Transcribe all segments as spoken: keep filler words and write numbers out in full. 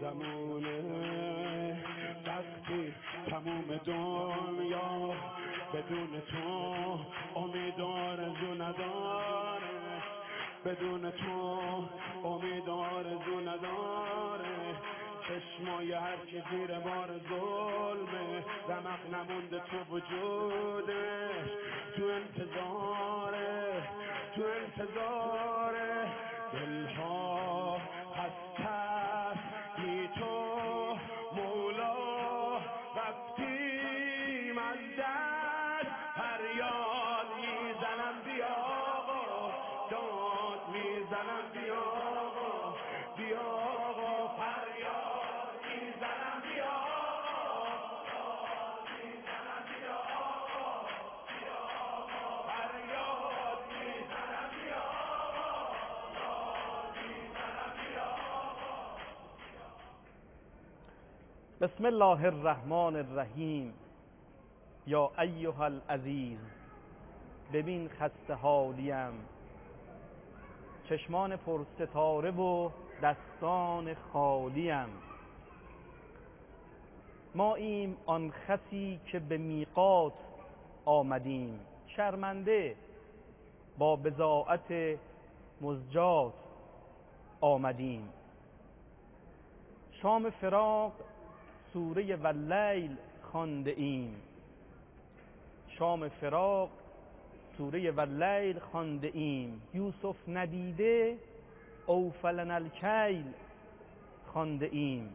غمونه وقتی تموم دنیا بدون تو امید آرزو نداره، بدون تو امید آرزو نداره. چشمای هر که زیر بار ظلمه، رمق نمونده تو وجودش، تو انتظاره، تو انتظاره. دلها خسته بی تو مولا، رفتیم از دست فریاد میزنم بیا آقا، داد میزنم بیا آقا، بیا آقا، فریاد میزنم بیا آقا، داد میزنم بیا آقا، بیا آقا، فریاد میزنم بیا آقا، داد میزنم بیا آقا. بسم الله الرحمن الرحیم. یا ایها العزیز، ببین خسته حالیم، چشمان پر ستاره و دستان خالیم. ما ایم آن خسی که به میقات آمدیم، شرمنده با بضاعت مزجات آمدیم. شام فراق سوره واللیل خوانده ایم، شام فراق سوره واللیل خوانده ایم. یوسف ندیده اوفلن الکیل خوانده ایم.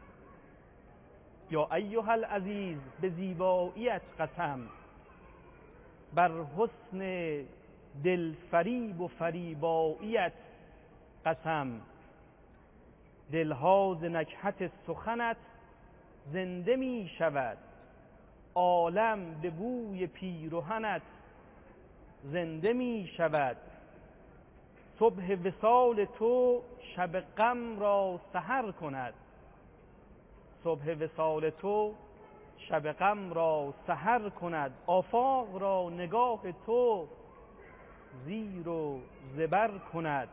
یا ایها العزیز، به زیباییت قسم، بر حسن دلفریب و فریباییت قسم. دلها ز نکهت سخنت زنده می شود، عالم به بوی پیرهنت زنده می شود. صبح وصال تو شب غم را سحر کند، صبح وصال تو شب غم را سحر کند. آفاق را نگاه تو زیر و زبر کند.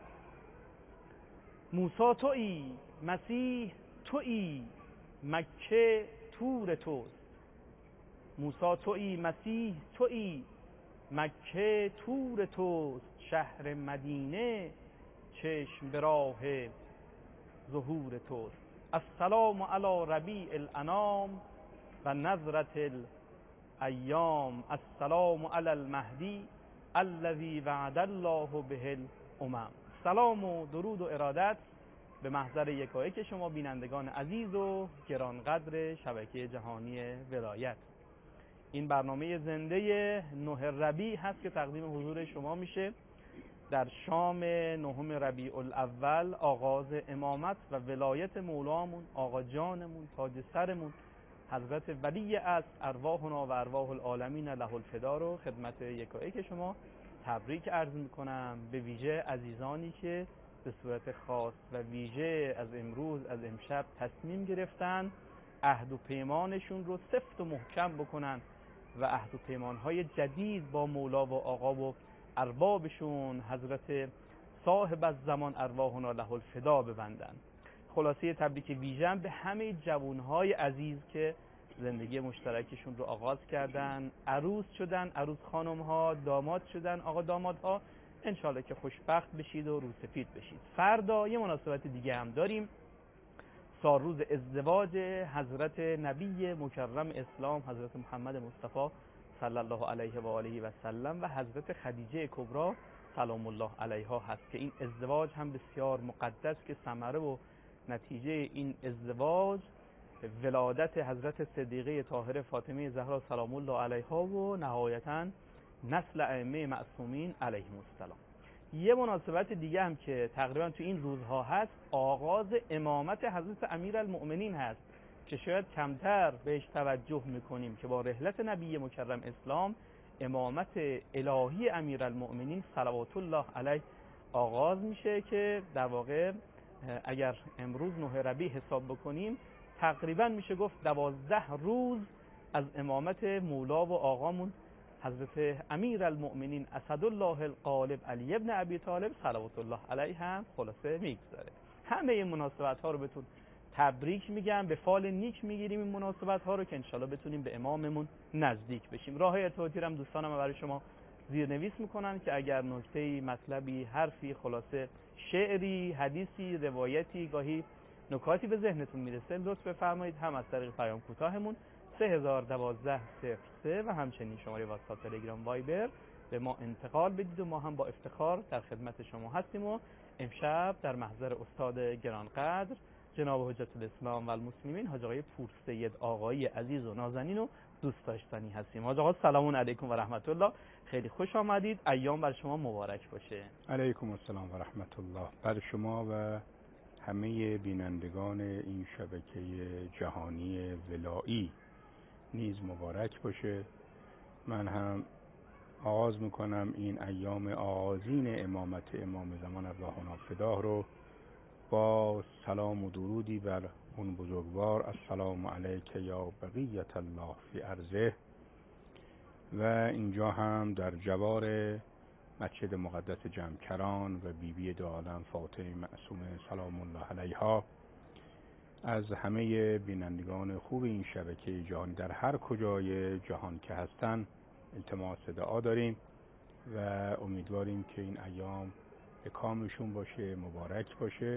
موسی تویی، مسیح تویی، مکه طور توست. موسی تویی، مسیح تویی، مکه طور توست. شهر مدینه چشم به راه ظهور توست. السلام علی ربیع الانام و نظرة الایام. السلام علی المهدی الذی وعد الله به الامم. سلام و درود و ارادت به محضر یکایک شما بینندگان عزیز و گرانقدر شبکه جهانی ولایت. این برنامه زنده نه ربیع هست که تقدیم حضور شما میشه در شام نهم ربیع الاول، آغاز امامت و ولایت مولامون، آقا جانمون، تاج سرمون، حضرت ولی اصل ارواحنا و ارواح العالمین له الفدا رو خدمت یکایک شما تبریک عرض میکنم. به ویژه عزیزانی که به صورت خاص و ویژه از امروز، از امشب تصمیم گرفتن عهد و پیمانشون رو سفت و محکم بکنن و عهد و پیمانهای جدید با مولا و آقا و اربابشون حضرت صاحب الزمان ارواحنا له الفدا ببندن. خلاصه تبریک ویژه‌ام به همه جوانهای عزیز که زندگی مشترکشون رو آغاز کردن، عروس شدن، عروس خانم‌ها، داماد شدن، آقا دامادها. انشالله که خوشبخت بشید و روسفید بشید. فردا یه مناسبت دیگه هم داریم، سالروز ازدواج حضرت نبی مکرم اسلام حضرت محمد مصطفی صلی الله علیه و آله و سلم و حضرت خدیجه کبری سلام الله علیها هست که این ازدواج هم بسیار مقدس که ثمره و نتیجه این ازدواج ولادت حضرت صدیقه طاهره فاطمه زهرا سلام الله علیها و نهایتاً نسل ائمه معصومین علیهم السلام. یه مناسبت دیگه هم که تقریبا تو این روزها هست، آغاز امامت حضرت امیرالمؤمنین هست که شاید کمتر بهش توجه میکنیم که با رحلت نبی مکرم اسلام امامت الهی امیرالمؤمنین صلوات الله علیه آغاز میشه که در واقع اگر امروز نه ربیع حساب بکنیم تقریبا میشه گفت دوازده روز از امامت مولا و آقامون حضرت امیرالمؤمنین اسدالله الغالب علی ابن ابی طالب صلوات الله علیه هم خلاصه میگذاره. همه این مناسبت ها رو بهتون تبریک میگم، به فال نیک میگیریم این مناسبت ها رو که انشالله بتونیم به اماممون نزدیک بشیم. راه ارتباطی رو هم دوستانم برای شما زیرنویس میکنن که اگر نکته‌ای، مطلبی، حرفی، خلاصه شعری، حدیثی، روایتی، گاهی نکاتی به ذهنتون میرسه لطف بفرمایید هم از طریق پیام کوتاهمون سه هزار و دوازده صفر سه و همچنین شماره واتساپ، تلگرام، وایبر به ما انتقال بدید و ما هم با افتخار در خدمت شما هستیم. و امشب در محضر استاد گرانقدر جناب حجت الاسلام و المسلمین حاج آقای پورسید آقایی عزیز و نازنین و دوست داشتنی هستیم. حاج آقا سلام علیکم و رحمت الله، خیلی خوش آمدید، ایام بر شما مبارک باشه. علیکم السلام و رحمت الله بر شما و همه بینندگان این شبکه جهانی ولایی نیز مبارک باشه. من هم آغاز میکنم این ایام آغازین امامت امام زمان ارواحنا فداه رو با سلام و درودی بر اون بزرگوار، السلام علیک یا بقیت الله فی ارضه. و اینجا هم در جوار مسجد مقدس جمکران و بیبی بی دو عالم فاطمه معصومه سلام الله علیها از همه بینندگان خوب این شبکه جهانی در هر کجای جهان که هستن التماس دعا داریم و امیدواریم که این ایام به کامشون باشه، مبارک باشه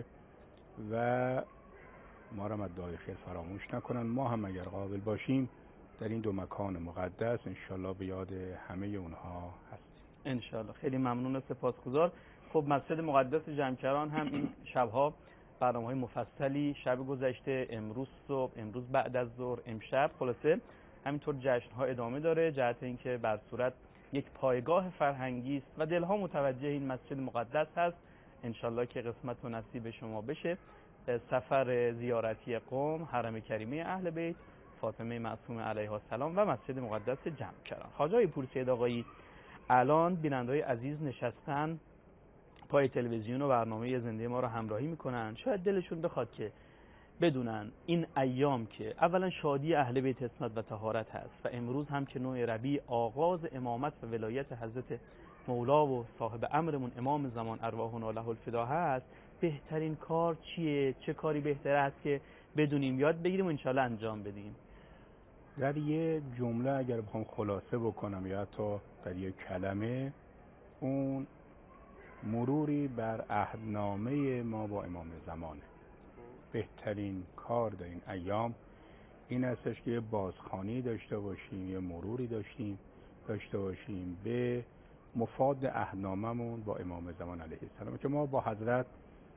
و ما را مدعای خیر فراموش نکنن. ما هم اگر قابل باشیم در این دو مکان مقدس انشالله به یاد همه اونها هستیم انشالله. خیلی ممنون و سپاسگزار. خب مسجد مقدس جمکران هم این شبها برنامه‌های مفصلی شب گذشته، امروز صبح، امروز بعد از ظهر، امشب، خلاصه همینطور جشن‌ها ادامه داره، جهت اینکه بر صورت یک پایگاه فرهنگی است و دلها متوجه این مسجد مقدس هست. انشالله که قسمت و نصیب شما بشه سفر زیارتی قم، حرم کریمه اهل بیت، فاطمه معصومه علیها السلام و مسجد مقدس جمکران. حاج آقای پورسید آقایی، الان بیننده‌های عزیز نشستن پای تلویزیون و برنامه زنده ما رو همراهی میکنن، شاید دلشون بخواد که بدونن این ایام که اولا شادی اهل بیت اسمت و طهارت هست و امروز هم که نوع ربیع آغاز امامت و ولایت حضرت مولا و صاحب امرمون امام زمان ارواحنا له الفدا هست، بهترین کار چیه؟ چه کاری بهتر است که بدونیم، یاد بگیریم و انشالله انجام بدیم؟ در یه جمله اگر بخوام خلاصه بکنم یا حتی در یک کلمه، اون مروری بر عهدنامه ما با امام زمانه. بهترین کار در این ایام این استش که یه بازخوانی داشته باشیم، یه مروری داشتیم داشته باشیم به مفاد عهدنامه‌مون با امام زمان علیه السلام که ما با حضرت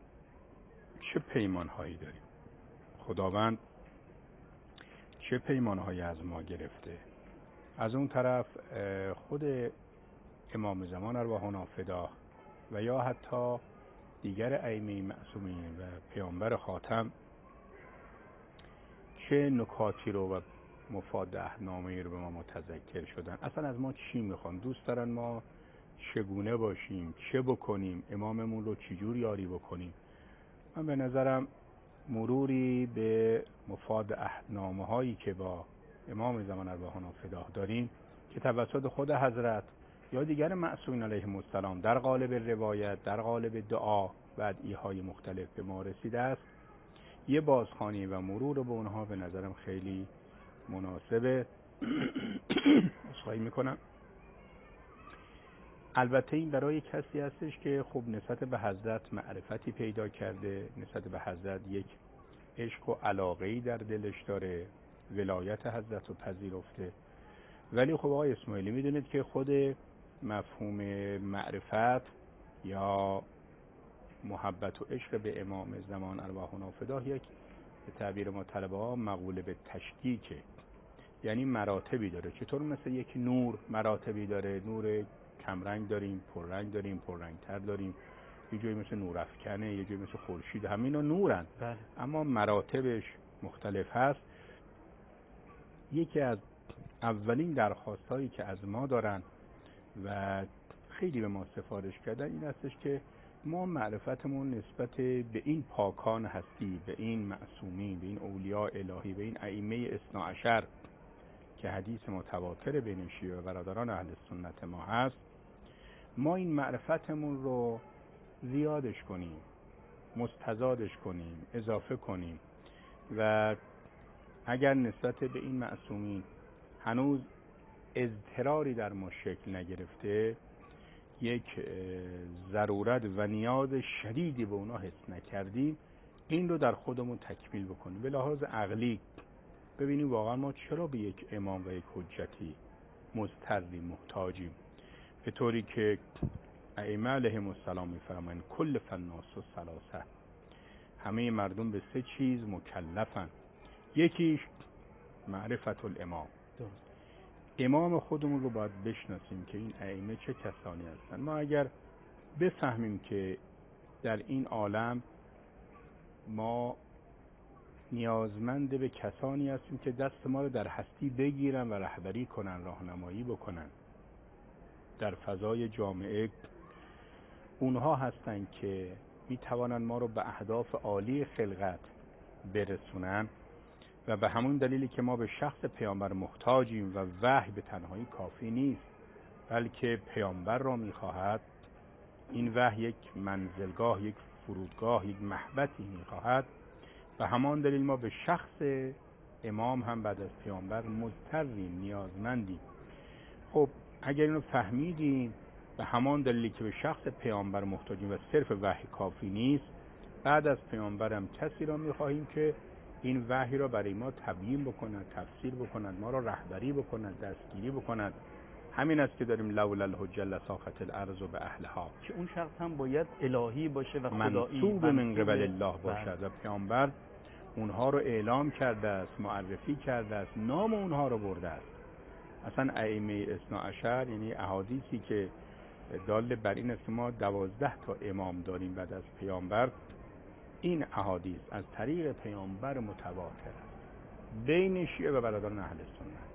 چه پیمانهایی داریم، خداوند چه پیمانهایی از ما گرفته. از اون طرف خود امام زمان ارواحنا فداه و یا حتی دیگر ائمه معصومین و پیامبر خاتم چه نکاتی رو و مفاد عهدنامه‌ای رو به ما متذکر شدن، اصلا از ما چی میخوان، دوست دارن ما چگونه باشیم، چه بکنیم، اماممون رو چجور یاری بکنیم. من به نظرم مروری به مفاد عهدنامه هایی که با امام زمان ارواحنا فداه داریم که توسط خود حضرت یا دیگر معصومین علیهم السلام در قالب روایت، در قالب دعا و ادعیه‌های مختلف به ما رسیده است، یه بازخوانی و مرور به اونها به نظرم خیلی مناسبه. عذرخواهی میکنم. البته این برای کسی هستش که خب نسبت به حضرت معرفتی پیدا کرده، نسبت به حضرت یک عشق و علاقه‌ای در دلش داره، ولایت حضرت رو پذیرفته. ولی خب آقای اسماعیلی میدونید که خود مفهوم معرفت یا محبت و عشق به امام زمان ارواحنا فداه یک به تعبیر ما طلبه ها مقوله به تشکیکه، یعنی مراتبی داره. چطور مثل یک نور مراتبی داره، نور کمرنگ داریم، پررنگ داریم، پررنگتر داریم، یه جایی مثل نورافکنه، یه جایی مثل خورشید، همینا نورن بله. اما مراتبش مختلف هست. یکی از اولین درخواستایی که از ما دارن و خیلی به ما سفارش کردن این هستش که ما معرفتمون نسبت به این پاکان هستی، به این معصومین، به این اولیاء الهی، به این ائمه اثنا عشر که حدیث متواتر بین شیعه و برادران اهل سنت ما هست، ما این معرفتمون رو زیادش کنیم، مستزادش کنیم، اضافه کنیم و اگر نسبت به این معصومین هنوز اضطراری در ما شکل نگرفته، یک ضرورت و نیاز شدیدی به اونا حس نکردیم، این رو در خودمون تکمیل بکنیم. به لحاظ عقلی ببینیم واقعا ما چرا به یک امام و یک حجتی مضطریم، محتاجیم، به طوری که ائمه علیهم السلام می‌فرمایند کل فالناس و ثلاثه، همه مردم به سه چیز مکلفن. یکیش معرفت الامام، امام خودمون رو باید بشناسیم که این ائمه چه کسانی هستن. ما اگر بفهمیم که در این عالم ما نیازمند به کسانی هستیم که دست ما رو در هستی بگیرن و رهبری کنن، راهنمایی بکنن در فضای جامعه، اونها هستن که میتوانن ما رو به اهداف عالی خلقت برسونن و به همون دلیلی که ما به شخص پیامبر محتاجیم و وحی به تنهایی کافی نیست، بلکه پیامبر را میخواهد، این وحی یک منزلگاه، یک فرودگاه، یک محبتی میخواهد، به همان دلیل ما به شخص امام هم بعد از پیامبر مضطریم، نیازمندیم. خب اگر اینو فهمیدیم، به همان دلیلی که به شخص پیامبر محتاجیم و صرف وحی کافی نیست، بعد از پیامبر هم کسی را میخواهیم که این وحی را برای ما تبیین بکند، تفسیر بکند، ما را رهبری بکند، دستگیری بکند. همین است که داریم لولا الحجه لساخت الارض به اهلها، که اون شخص هم باید الهی باشه و خدایی، منصوب من قبل الله باشد و پیامبر اونها رو اعلام کرده است، معرفی کرده است، نام اونها رو برده است. اصلا ائمه اثنا عشر یعنی احادیثی که دال بر این است که ما دوازده تا امام داریم بعد از پیامبر، این احادیث از طریق پیامبر متواتر است بین شیعه و برادران اهل سنت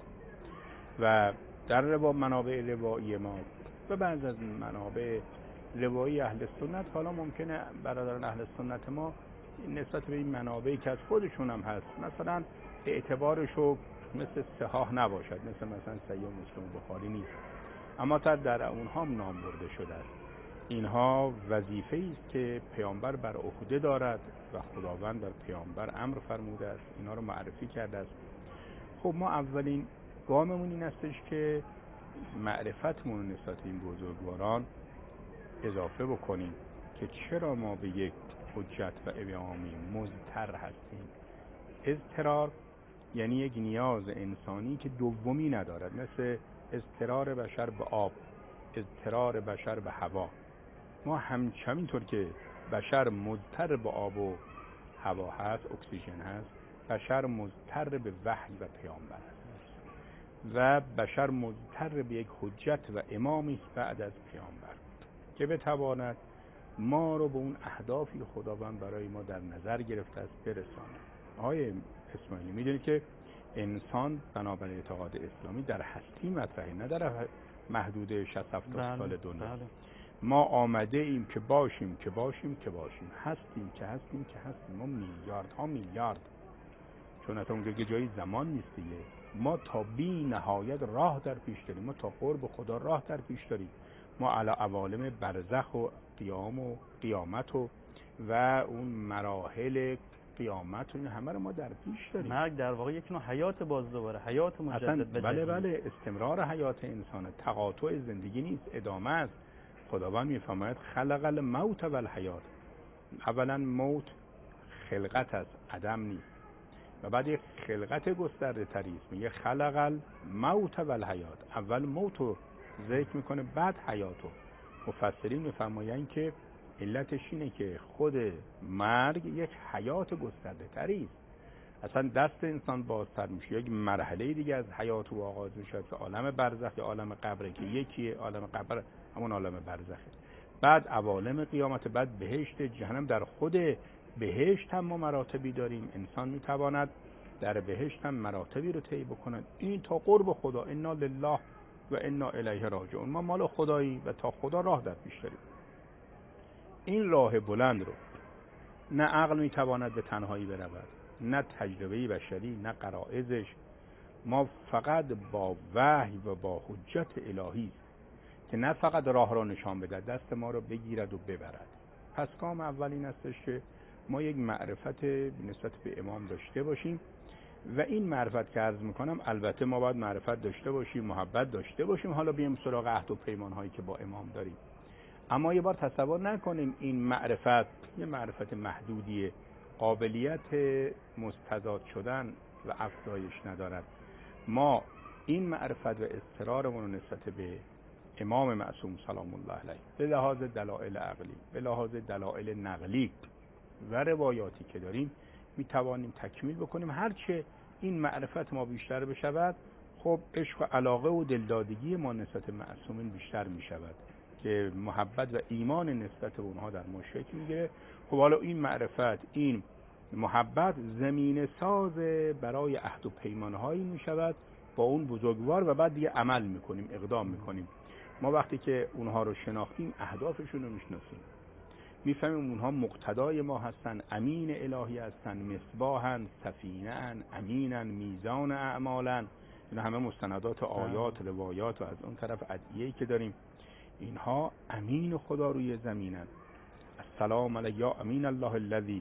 و در روا منابع روایی ما و بعض از منابع روایی اهل سنت. حالا ممکنه برادران اهل سنت ما نسبت به این منابعی که از خودشون هم هست مثلا اعتبارشو مثل صحاح نباشد، مثل مثلا صحیح مسلم و بخاری نیست، اما تا در اونها هم نام برده شده است. اینها وظیفه‌ای است که پیامبر بر عهده دارد و خداوند در پیامبر امر فرموده است، اینا رو معرفی کرده است. خب ما اولین گاممون این استش که معرفتمون نسبت این بزرگواران اضافه بکنیم که چرا ما به یک حجت و امامی مضطر هستیم. اضطرار یعنی یک نیاز انسانی که دومی ندارد، مثل اضطرار بشر به آب، اضطرار بشر به هوا. ما همچنین که بشر مضطر به آب و هوا هست، اکسیژن هست، بشر مضطر به وحی و پیامبر است و بشر مضطر به یک حجت و امامی است بعد از پیامبر که بتواند ما رو به اون اهدافی که خداوند برای ما در نظر گرفته است برساند. آقای اسماعیلی میدونید که انسان بنابر اعتقاد اسلامی در هستی مطرحه، نه در محدوده شصت هفتاد سال دنیا. ما آمده ایم که باشیم که باشیم که باشیم، هستیم که هستیم که هستیم. ما میلیارد ها میلیارد، چون اصلا اونجا که جایی زمان نیست دیگه. ما تا بی نهایت راه در پیش داریم، ما تا قرب خدا راه در پیش داریم. ما علی عوالم برزخ و قیام و قیامت و و اون مراحل قیامت و این همه رو ما در پیش داریم. مرگ در واقع یک نوع حیات باز دوباره، حیات مجدد. بله بله، استمرار حیات انسانه، تقاطع زندگی نیست، ادامه است. خداوند میفرماید خلق الموت و الحیات. اولا موت خلقت است، عدم نیست، و بعد یک خلقت گسترده تری است، میگه خلق الموت و الحیات. اول موتو ذکر میکنه بعد حیاتو. مفسرین میفرمایند که علتش اینه که خود مرگ یک حیات گسترده تری است. اصلا دست انسان بازتر میشه، یک مرحله دیگه از حیات و آغاز میشه که عالم برزخ یا عالم قبره که یکیه. عالم قبر همون عالم برزخه، بعد عوالم قیامت، بعد بهشت، جهنم. در خود بهشت هم ما مراتبی داریم، انسان میتواند در بهشت هم مراتبی رو طی بکنه. این تا قرب خدا، انا لله و انا الیه راجعون. ما مال خدایی و تا خدا راه در پیش داریم. این راه بلند رو نه عقل میتواند به تنهایی برود، نه تجربه بشری، نه غرایزش. ما فقط با وحی و با حجت الهی که نه فقط راه را نشان بده، دست ما رو بگیرد و ببرد. پس گام اول این استش که ما یک معرفت نسبت به امام داشته باشیم و این معرفت که عرض میکنم البته ما باید معرفت داشته باشیم، محبت داشته باشیم، حالا بیایم سراغ عهد و پیمان هایی که با امام داریم. اما یه بار تصور نکنیم این معرفت یه معرفت محدودیه، قابلیت مستزاد شدن و افزایش ندارد. ما این معرفت و اضطرارمون رو نسبت به امام معصوم سلام الله علیه به لحاظ دلایل عقلی، به لحاظ دلایل نقلی و روایاتی که داریم می توانیم تکمیل بکنیم. هرچه این معرفت ما بیشتر بشود، خب عشق و علاقه و دلدادگی ما نسبت معصومین بیشتر می شود که محبت و ایمان نسبت به اونها در ما شکل میگیره. خب حالا این معرفت، این محبت زمینه ساز برای عهد و پیمانهایی می شود با اون بزرگوار و بعد دیگه عمل میکنیم، اقدام میکنیم. ما وقتی که اونها رو شناختیم اهدافشون رو میشناسیم، میفهمیم اونها مقتدای ما هستن، امین الهی هستن، مصباحن، سفینه‌ان، امینن، میزان اعمالن. اینا همه مستندات آیات، روایات و از اون طرف ادعیه‌ای که داریم. اینها امین خدا روی زمینن. السلام علی یا امین الله الذی،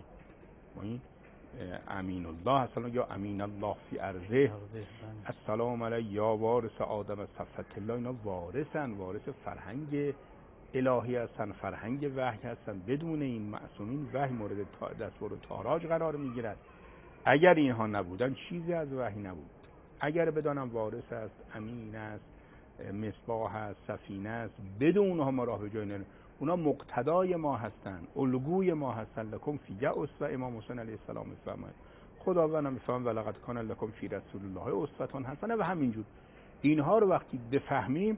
امین الله السلام یا امین الله فی ارضه. السلام علی یا وارث آدم صفت الله. اینا وارثن، وارث فرهنگ الهی هستن، فرهنگ وحی هستن. بدون این معصومین وحی مورد دستور و تاراج قرار میگیرد. اگر اینها نبودن چیزی از وحی نبود. اگر بدانم وارث است، امین است، مصباح است، سفینه است، بدون اونها ما راه به جای نمیریم. اونا مقتدای ما هستن، الگوی ما هستن. لکم فی اسوه، امام حسین علیه السلام میفرماید خداوند میفرماید ولقد کان لکم فی رسول الله اسوه حسنه. و همینجور اینها رو وقتی بفهمیم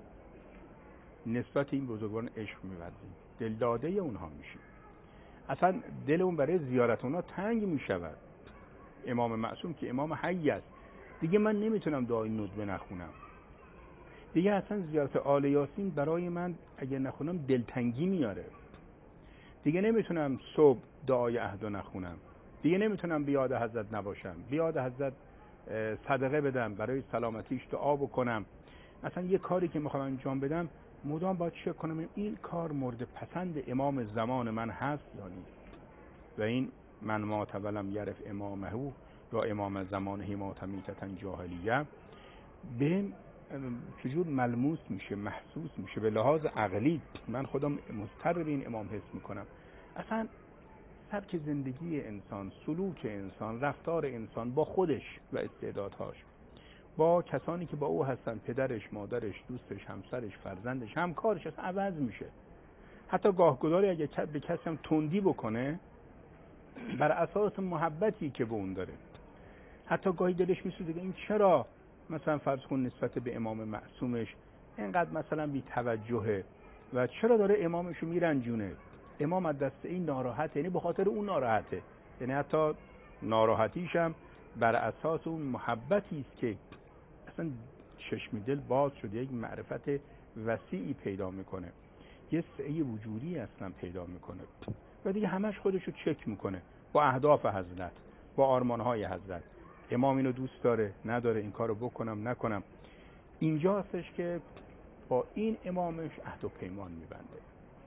نسبت این بزرگواران عشق می‌ورزیم، دلداده اونها میشیم، اصلا دلمون برای زیارت اونها تنگ میشود. امام معصوم که امام حی است، دیگه من نمیتونم دعای ندبه نخونم، دیگه اصلا زیارت آل یاسین برای من اگه نخونم دلتنگی میاره، دیگه نمیتونم صبح دعای عهد نخونم، دیگه نمیتونم بیاد حضرت نباشم، بیاد حضرت صدقه بدم، برای سلامتیش دعا بکنم. اصلا یه کاری که میخوام انجام بدم مدام باید چک کنم این کار مورد پسند امام زمان من هست یا نیست. و این من ما تولم یعرف امامه یا امام زمانه ما تمیتتا جاهلیه به چجور ملموس میشه، محسوس میشه. به لحاظ عقلی من خودم مضطر به این امام حس میکنم. اصلا سبک زندگی انسان، سلوک انسان، رفتار انسان با خودش و استعدادهاش، با کسانی که با او هستن، پدرش، مادرش، دوستش، همسرش، فرزندش، همکارش، اصلا عوض میشه. حتی گاهگداری اگه به کسی هم تندی بکنه بر اساس محبتی که به اون داره، حتی گاهی دلش میسوزه این چرا مثلا فرض کن نسبت به امام معصومش اینقدر مثلا بی توجهه و چرا داره امامشو میرنجونه. امام از دست این ناراحته، یعنی به خاطر اون ناراحته، یعنی حتی ناراحتیش هم بر اساس اون محبتی است که اصلا چشم دل باز شده، یک معرفت وسیعی پیدا میکنه، یه سعی وجودی اصلا پیدا میکنه و دیگه همش خودشو چک میکنه با اهداف حضرت، با آرمانهای حضرت. امام اینو دوست داره نداره، این کارو بکنم نکنم. اینجا هستش که با این امامش عهد و پیمان میبنده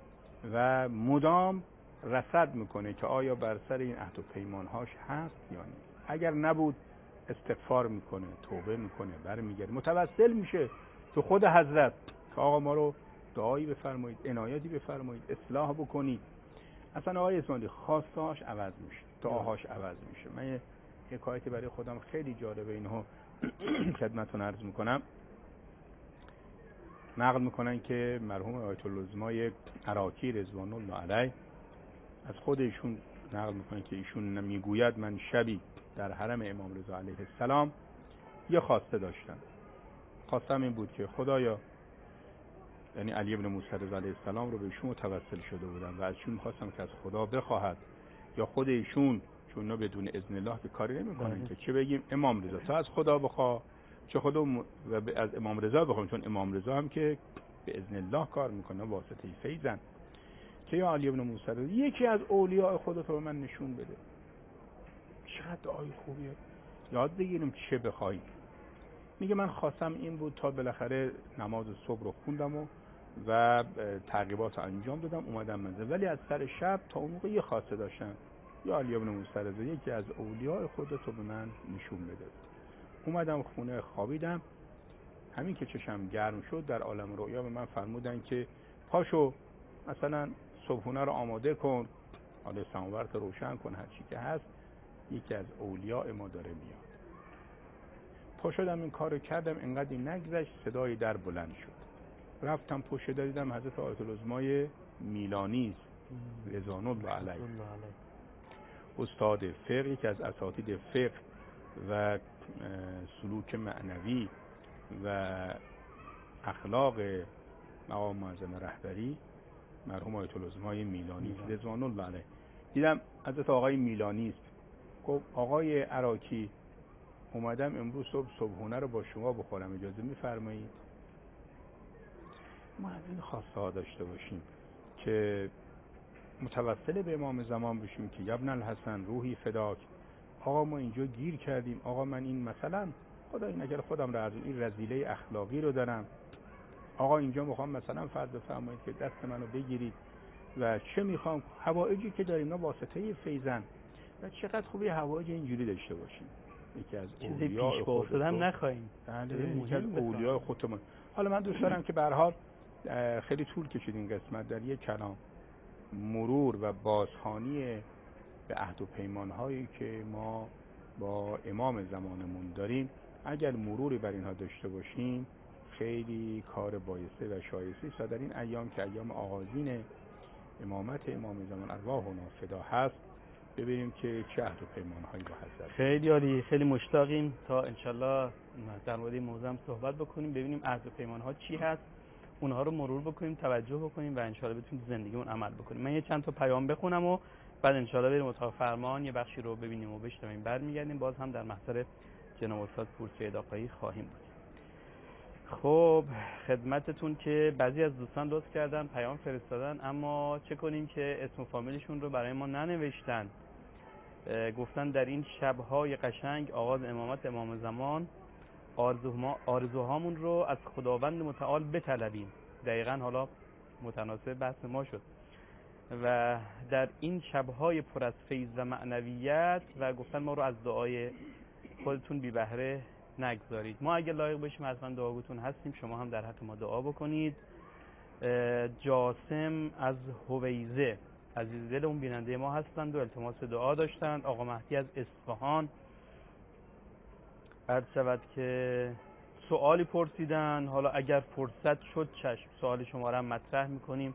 و مدام رصد میکنه که آیا بر سر این عهد و پیمانهاش هست یا نیست. اگر نبود استغفار میکنه، توبه میکنه، برمیگرده، متوسل میشه تو خود حضرت که آقا ما رو دعایی بفرمایید، عنایتی بفرمایید، اصلاح بکنید. اصلا آقای اسماعیلی خواستهاش عوض میشه، دعاهاش عوض میشه. من یه حکایتی برای خودم خیلی جالبه اینها خدمتتون عرض میکنم. نقل میکنن که مرحوم آیت العظما عراقی رضوان الله علیه از خود ایشون نقل میکنن که ایشون میگوید من شبی در حرم امام رضا علیه السلام یه خواسته داشتم. خواستم این بود که خدایا، یعنی علی ابن موسی رضا علیه السلام رو به ایشون متوسل شده بودم و از ایشون میخواستم که از خدا بخواهد یا خود ایشون، چون اینا بدون اذن الله که کاری نمیکنن که چه بگیم امام رضا تو از خدا بخواه، چه خدا م... و ب... از امام رضا بخوایم، چون امام رضا هم که به اذن الله کار میکنه، واسطه فیضن، که یا علی ابن موسی رضا یکی از اولیاء خودت رو من نشون بده. چقدر دعای خوبیه، یاد بگیریم چه بخوایم. میگه من خواستم این بود تا بالاخره نماز صبح رو خوندم و و تعقیبات رو انجام دادم، اومدم منزل، ولی از سر شب تا اون موقع یه خواسته داشتم یا علی بن موسی رضا یکی از اولیاء خودتو به من نشون بده. اومدم خونه خوابیدم، همین که چشم گرم شد در عالم رؤیا به من فرمودن که پاشو مثلا صبحونه رو آماده کن، حالا سماورت روشن کن، هر چی که هست یکی از اولیاء ما داره میاد. پا شدم این کارو کردم، انقدر نگذشت صدای در بلند شد. رفتم پشت در دیدم حضرت آیت العظمای میلانی است رضوان الله علیه، استاد فقه، یکی از اساتید فقه و سلوک معنوی و اخلاق مقام معظم رهبری مرحوم آیت العظمای میلانی رضوان الله علیه. دیدم حضرت آقای میلانی است. گفت آقای عراقی اومدم امروز صبح صبحونه رو با شما بخورم، اجازه میفرمایید؟ ما از این خواسته ها داشته باشیم که متوسل به امام زمان بشیم که ابن الحسن روحی فداک، آقا ما اینجا گیر کردیم، آقا من این مثلا خدای نکرده خودم را از این رذیله اخلاقی رو دارم، آقا اینجا میخوام مثلا فرض بفرمایید که دست منو بگیرید و چه میخوام، حوائجی که داریم اینا واسطه فیضن و چقدر خوبی حوائج اینجوری داشته باشیم. یکی از اولیاء خودمون نخواهیم، یکی از اولیاء خودمون. حالا من دوست دارم که به هر حال خیلی طول کشید این قسمت در یک کلام مرور و بازخوانی به عهد و پیمان‌هایی که ما با امام زمانمون داریم. اگر مروری بر اینها داشته باشیم خیلی کار بایسته و شایسته است. در این ایام که ایام آغازین امامت امام زمان ارواحنا فدا هست، ببینیم که چه عهد و پیمان‌هایی با حضرت. خیلی عالی، خیلی مشتاقیم تا انشالله در مورد این موضوع هم صحبت بکنیم، ببینیم عهد و پیمان‌ها چی هست، اونها رو مرور بکنیم، توجه بکنیم و انشالله بتونیم زندگیمون عمل بکنیم. من یه چند تا پیام بخونم و بعد انشالله بریم اتاق فرمان یه بخشی رو ببینیم و بشنویم، برمیگردیم باز هم در محضر جناب استاد پورسید آقایی خواهیم بود. خب خدمتتون که بعضی از دوستان لطف کردن پیام فرستادن، اما چه کنیم که اسم و فامیلشون رو برای ما ننوشتن. گفتن در این شب‌های قشنگ آغاز امامت امام زمان آرزوها آرزوهامون رو از خداوند متعال بطلبیم. دقیقاً حالا متناسب بحث ما شد. و در این شب‌های پر از فیض و معنویت و گفتن ما رو از دعای خودتون بی بهره نگذارید. ما اگه لایق بشیم حتما دعاگوتون هستیم، شما هم در حق ما دعا بکنید. جاسم از هویزه عزیز دل اون بیننده ما هستند و التماس دعا داشتند. آقا مهدی از اصفهان عرض شود که سوالی پرسیدن، حالا اگر فرصت شد چشم سوال شما را مطرح میکنیم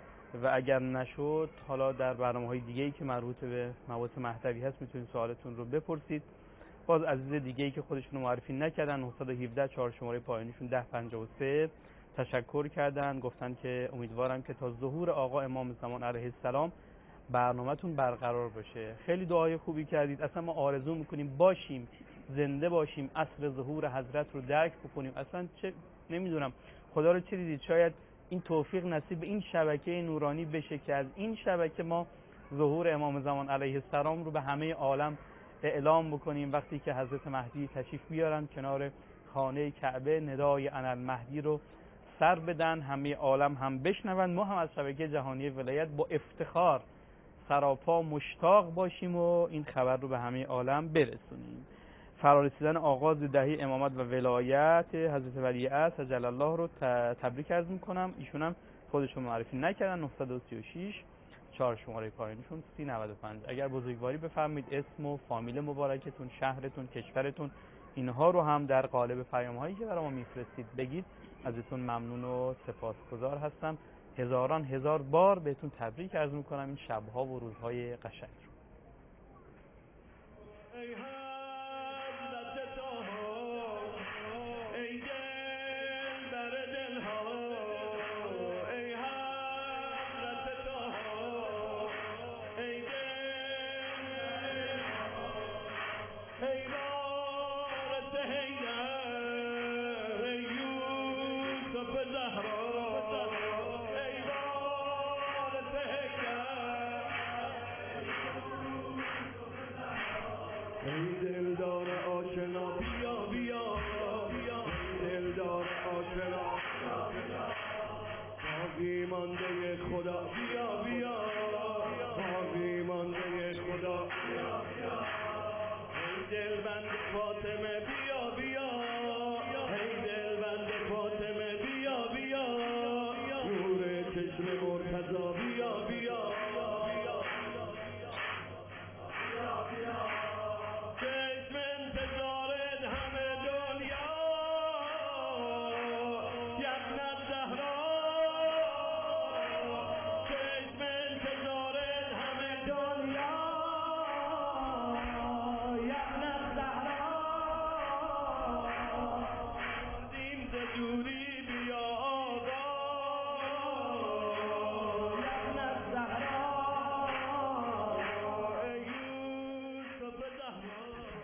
و اگر نشد حالا در برنامه‌های دیگه‌ای که مربوط به مباحث مهدوی هست میتونید سوالتون رو بپرسید. باز عزیز دیگه‌ای که خودشون رو معرفی نکردن نه یک هفت چهار شماره پایانیشون ده پنجاه و سه تشکر کردن، گفتن که امیدوارم که تا ظهور آقا امام زمان علیه السلام برنامه‌تون برقرار باشه. خیلی دعای خوبی کردید. اصلا ما آرزو میکنیم باشیم، زنده باشیم، عصر ظهور حضرت رو درک بکنیم. اصلا چه نمیدونم خدا رو چه دیدید، شاید این توفیق نصیب به این شبکه نورانی بشه که از این شبکه ما ظهور امام زمان علیه السلام رو به همه عالم اعلام بکنیم. وقتی که حضرت مهدی تشریف بیارن کنار خانه کعبه ندای انالمهدی رو سر بدن، همه عالم هم بشنون، ما هم از شبکه جهانی ولایت با افتخار سراپا مشتاق باشیم و این خبر رو به همه عالم برسونیم. فرارسیدن آغاز دهه امامت و ولایت حضرت ولی عصر عجل الله رو تبریک عرض میکنم. ایشون هم خودشون معرفی نکردن. نه سه شش چهار شماره پایانیشون سه نود و پنج. اگر بزرگواری بفرمایید اسم و فامیل مبارکتون، شهرتون، کشورتون، اینها رو هم در قالب پیام هایی که برای ما میفرستید بگید، ازتون ممنون و سپاسگزار هستم. هزاران هزار بار بهتون تبریک عرض میکنم این شبها و روزهای قشنگ رو. باقی مانده خدا بیا بیا، باقی مانده خدا چشم مرتضا بیا بیا چشم انتظار همه دنیا یبن الزهرا چشم انتظار همه دنیا یبن الزهرا دیم ز دوری بیا آقا یبن الزهرا ای یوسف زهرا.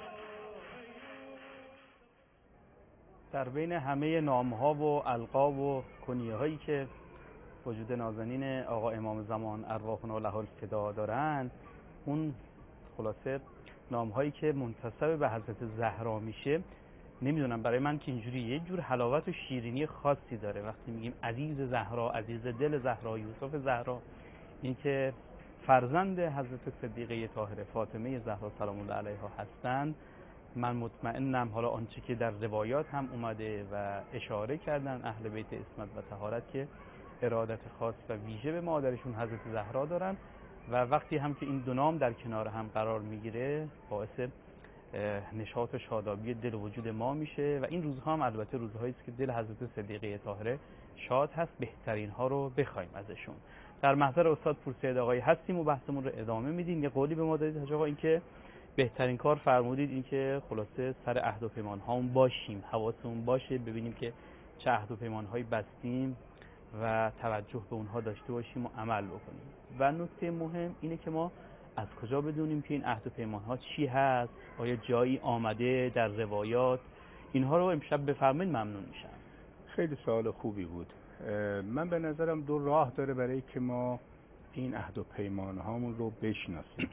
در بین همه نام‌ها و القاب و کنیه‌هایی که وجود نازنین آقا امام زمان ارواحنا له الفدا دارن، اون خلاصه نام‌هایی که منتسب به حضرت زهرا میشه، نمیدونم برای من که اینجوری یه جور حلاوت و شیرینی خاصی داره. وقتی میگیم عزیز زهرا، عزیز دل زهرا، یوسف زهرا، این که فرزند حضرت صدیقه طاهره فاطمه زهرا سلام الله علیها هستند، من مطمئنم حالا آنچه که در روایات هم اومده و اشاره کردن اهل بیت عصمت و طهارت که ارادت خاص و ویژه به مادرشون حضرت زهرا دارن و وقتی هم که این دو نام در کنار هم قرار میگیره باعث نشاط و شادابی دل و وجود ما میشه و این روزها هم البته روزهایی است که دل حضرت صدیقه طاهره شاد هست. بهترین ها رو بخوایم ازشون. در محضر استاد پورسید آقایی هستیم و بحثمون رو ادامه میدیم. یه قولی به ما دادید حاج آقا، این که بهترین کار فرمودید این که خلاصه سر عهد و پیمان هامون باشیم، حواسمون باشه ببینیم که چه عهد و پیمان هایی بستیم و توجه به اونها داشته باشیم و عمل بکنیم. و نکته مهم اینه که ما از کجا بدونیم که این عهد و پیمان ها چی هست؟ آیا جایی آمده در روایات؟ اینها رو امشب بفرمایید ممنون میشم. خیلی سوال خوبی بود. من به نظرم دو راه داره برای که ما این عهد و پیمان هامون رو بشناسیم.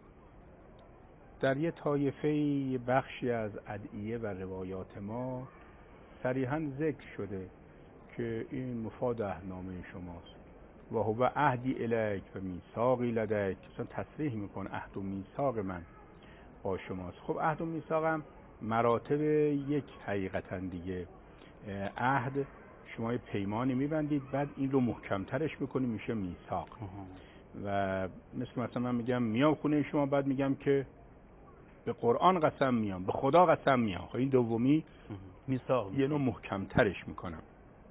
در یه طایفه یه بخشی از ادعیه و روایات ما صریحاً ذکر شده که این مفاد عهدنامه شماست و هو عهدی الیک و میثاقی لدیک، اصلا تصریح میکنه عهد و میثاق من با شماست. خب عهد و میثاقم مراتب یک حقیقتا دیگه. عهد شما پیمانی میبندید، بعد این رو محکمترش میکنید میشه میثاق. و مثل مثلا من میگم میام خونه شما، بعد میگم که به قرآن قسم میام، به خدا قسم میام. خب این دومی میثاق یه نوع محکمترش میکنم.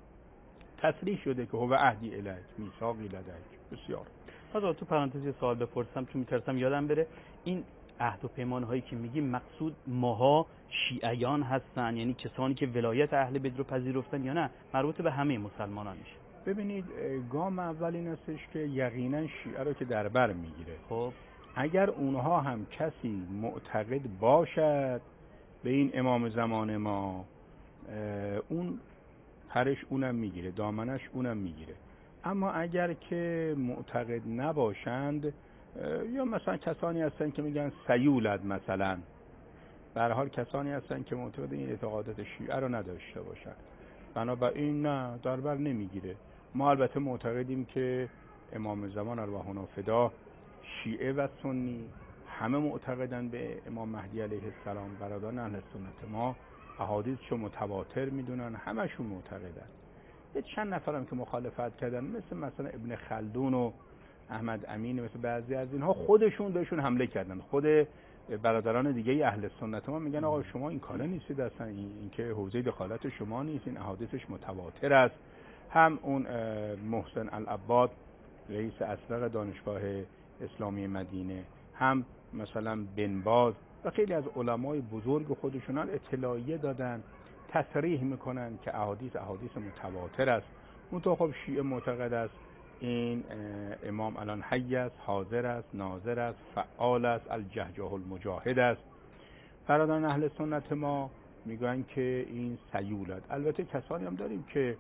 تصریح شده که هو عهدی الیک میثاقی لدیک. بسیار. حالا تو پرانتز یه سوال بپرسم چون میترسم یادم بره. این عهد و پیمان هایی که میگیم مقصود ماها شیعیان هستن، یعنی کسانی که ولایت اهل بیت رو پذیرفتن، یا نه مربوط به همه مسلمانان میشه؟ ببینید گام اول این استش که یقینا شیعه رو که در بر میگیره. خب اگر اونها هم کسی معتقد باشد به این امام زمان ما، اون پرش اونم میگیره، دامنش اونم میگیره. اما اگر که معتقد نباشند، یا مثلا کسانی هستن که میگن سیولد، مثلا به هر حال کسانی هستن که معتقد این اعتقادات شیعه رو نداشته باشن، بنابراین نه در بر نمیگیره. ما البته معتقدیم که امام زمان ارواحنا فدا، شیعه و سنی همه معتقدن به امام مهدی علیه السلام. برادران اهل سنت ما احادیثشو متواتر میدونن، همشون معتقدن. یه چند نفرم که مخالفت کردن مثل مثلا ابن خلدون و احمد امین، مثل بعضی از اینها خودشون بهشون حمله کردن. خود برادران دیگه اهل سنت ما میگن آقا شما این کاره نیستید، اصلا این که حوزه دخالت شما نیست، این احادیثش متواتر است. هم اون محسن العباد رئیس اسبق دانشگاه اسلامی مدینه، هم مثلا بن باز و خیلی از علمای بزرگ خودشون اطلاعیه دادن، تصریح میکنن که احادیث احادیث متواتر است. اون تو خب شیعه معتقد است این امام الان حی است، حاضر است، ناظر است، فعال است، الجهجاه المجاهد است. برادران اهل سنت ما میگن که این سیولد. البته کسانی هم داریم که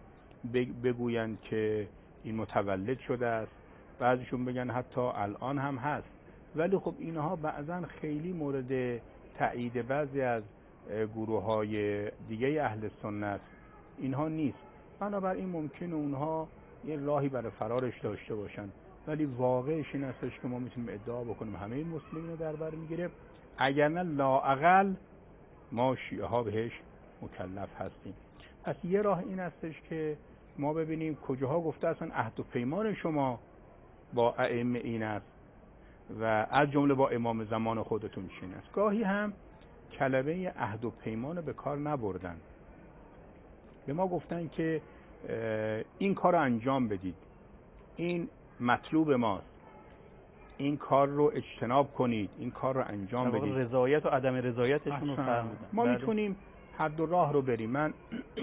بگویند که این متولد شده است، بعضیشون بگن حتی الان هم هست، ولی خب اینها بعضا خیلی مورد تایید بعضی از گروه های دیگه اهل سنت اینها نیست. بنابراین ممکنه اونها یه راهی برای فرارش داشته باشن، ولی واقعش این استش که ما میتونیم ادعا بکنیم همه مسلمین رو در بر میگیره، اگر نه لااقل ما شیعه ها بهش مکلف هستیم. پس یه راه این استش که ما ببینیم کجاها گفته اصلا عهد و پیمان شما با ائمه این است و از جمله با امام زمان خودتون چین است. گاهی هم کلمه عهد و پیمان به کار نبردن، به ما گفتن که این کار رو انجام بدید، این مطلوب ماست، این کار رو اجتناب کنید، این کار رو انجام بدید. رضایت و عدم رضایتشون رو فرمودن. ما میتونیم حد و راه رو بریم. من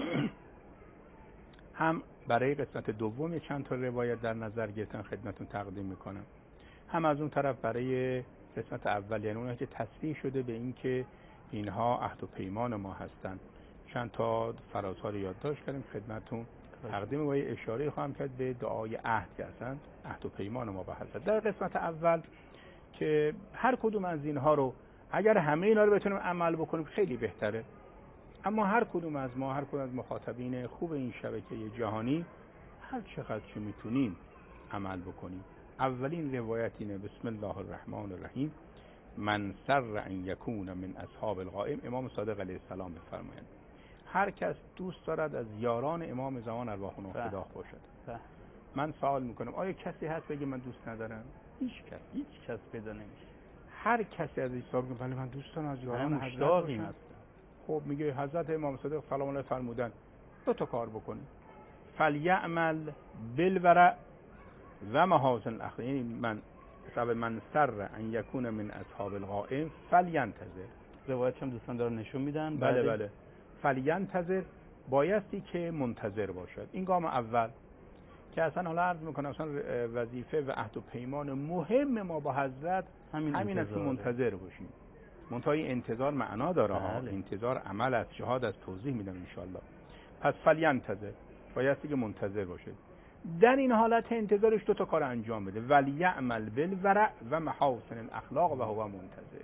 هم برای قسمت دوم چند تا روایت در نظر گرفتن خدمتون تقدیم میکنم، هم از اون طرف برای قسمت اول، یعنی اونها که تصریح شده به این که اینها عهد و پیمان ما هستند. چند تا فرازها رو یادداشت کردیم خدمتون تقدیم و اشاره خواهم کرد به دعای عهد که اصلا عهد و پیمان ما با هست. در قسمت اول که هر کدوم از اینها رو اگر همه اینا رو بتونیم عمل بکنیم خیلی بهتره، اما هر کدوم از ما، هر کدوم از مخاطبین خوب این شبکه جهانی، هر چقدر که میتونیم عمل بکنیم. اولین روایت اینه: بسم الله الرحمن الرحیم، من سر ان یکون من اصحاب القائم. امام صادق علیه السلام بفرمایند هر کس دوست دارد از یاران امام زمان ارواحشون فدا باشد. من سوال میکنم آیا کسی هست بگه من دوست ندارم؟ هیچ کس، هیچ کس پیدا نمیشه. هر کسی از این سوال میکنه ولی من دوست دارم از یاران حضرت باشم. خب میگه حضرت امام صادق سلام علیه فرمودن دو تا کار بکنی: فلیعمل بالورع و محاسن الاخلاق. یعنی من سبب من سر ان یکون من اصحاب القائم فلینتظر. روایت هم دوستان دارن نشون میدن. بله بله. فلینتظر، بایستی که منتظر باشد. این گام اول که اصلا حالا عرض میکنم اصلا وظیفه و عهد و پیمان مهم ما با حضرت همین, همین است که منتظر باشیم. منتهای انتظار معنا داره ها، انتظار عمل است، شهاد است، توضیح میدم ان شاء الله. پس فلینتظر، بایستی که منتظر باشد. در این حالت انتظارش دو تا کار انجام بده: ولیعمل بالورع و محاسن الاخلاق و هو منتظر.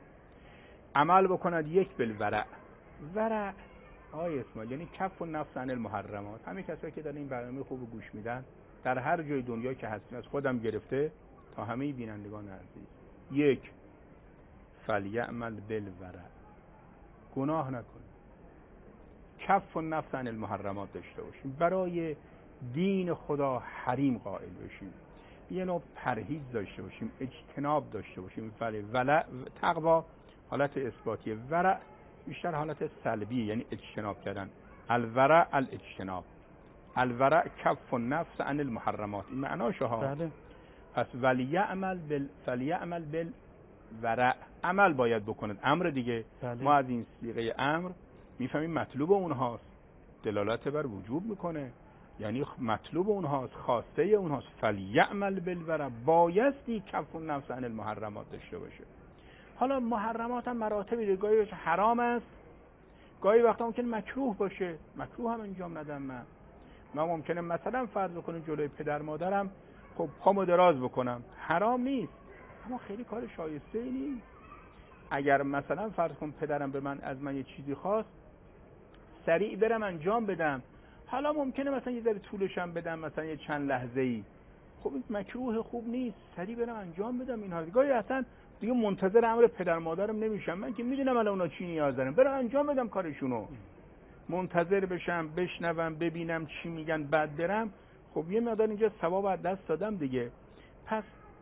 عمل بکند یک بالورع. ورع آیه اسماعیل یعنی کف و نفس عن المحرمات. همین کسایی که در این برنامه خوب گوش میدن در هر جای دنیا که هستیم، از خودم گرفته تا همه بینندگان عزیز، یک، فلیعمل بالورع، گناه نکنیم، کف و نفس عن المحرمات داشته باشیم، برای دین خدا حریم قائل بشیم، یه نوع پرهیز داشته باشیم، اجتناب داشته باشیم. ولی ولع تقوا حالت اثباتی، ورع بیشتر حالت سلبی، یعنی اجتناب کردن. الورع الاجتناب، الورع کف النفس عن المحرمات، این معناشه ها. بله. پس ولیعمل بال فلیعمل بالورع، عمل باید بکند، امر دیگه. بله. ما از این صیغه امر میفهمیم مطلوب اونهاست، دلالت بر وجوب میکنه، یعنی مطلوب اونهاست، خواسته اونهاست. فلیعمل بالورع، بایستی کف النفس عن المحرمات داشته باشه. حالا محرمات هم مراتبی داره، گاهی حرام است، گاهی وقتا ممکنه مکروه باشه، مکروه هم انجام ندم. من من ممکنه مثلا فرض کنم جلوی پدر مادرم خب پامو دراز بکنم، حرام نیست اما خیلی کار شایسته ای نیست. اگر مثلا فرض کنم پدرم به من از من یه چیزی خواست، سریع برم انجام بدم، حالا ممکنه مثلا یه ذره طولشم بدم، مثلا یه چند لحظه ای، خب این مکروه خوب نیست، سریع برم انجام بدم. اینها گاهی اصلا دیگه منتظر امر پدر مادرم نمیشم، من که میدونم الان اونا چی نیاز دارن، برم انجام بدم کارشونو. منتظر بشم، بشنوم، ببینم چی میگن، بعد برم، خب یه مقدار اینجا ثواب از دست دادم دیگه. پس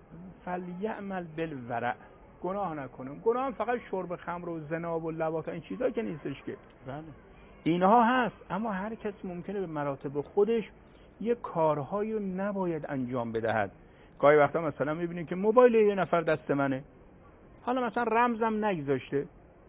فلیعمل بالورع، گناه نکنم. گناه هم فقط شرب خمر و زنا و لواط این چیزا که نیستش که. بله. اینها هست، اما هر کس ممکنه به مراتب خودش یه کارهایی رو نباید انجام بدهد. گاهی وقتا مثلا میبینید که موبایل یه نفر دست منه، حالا مثلا رمزم نگذاشته،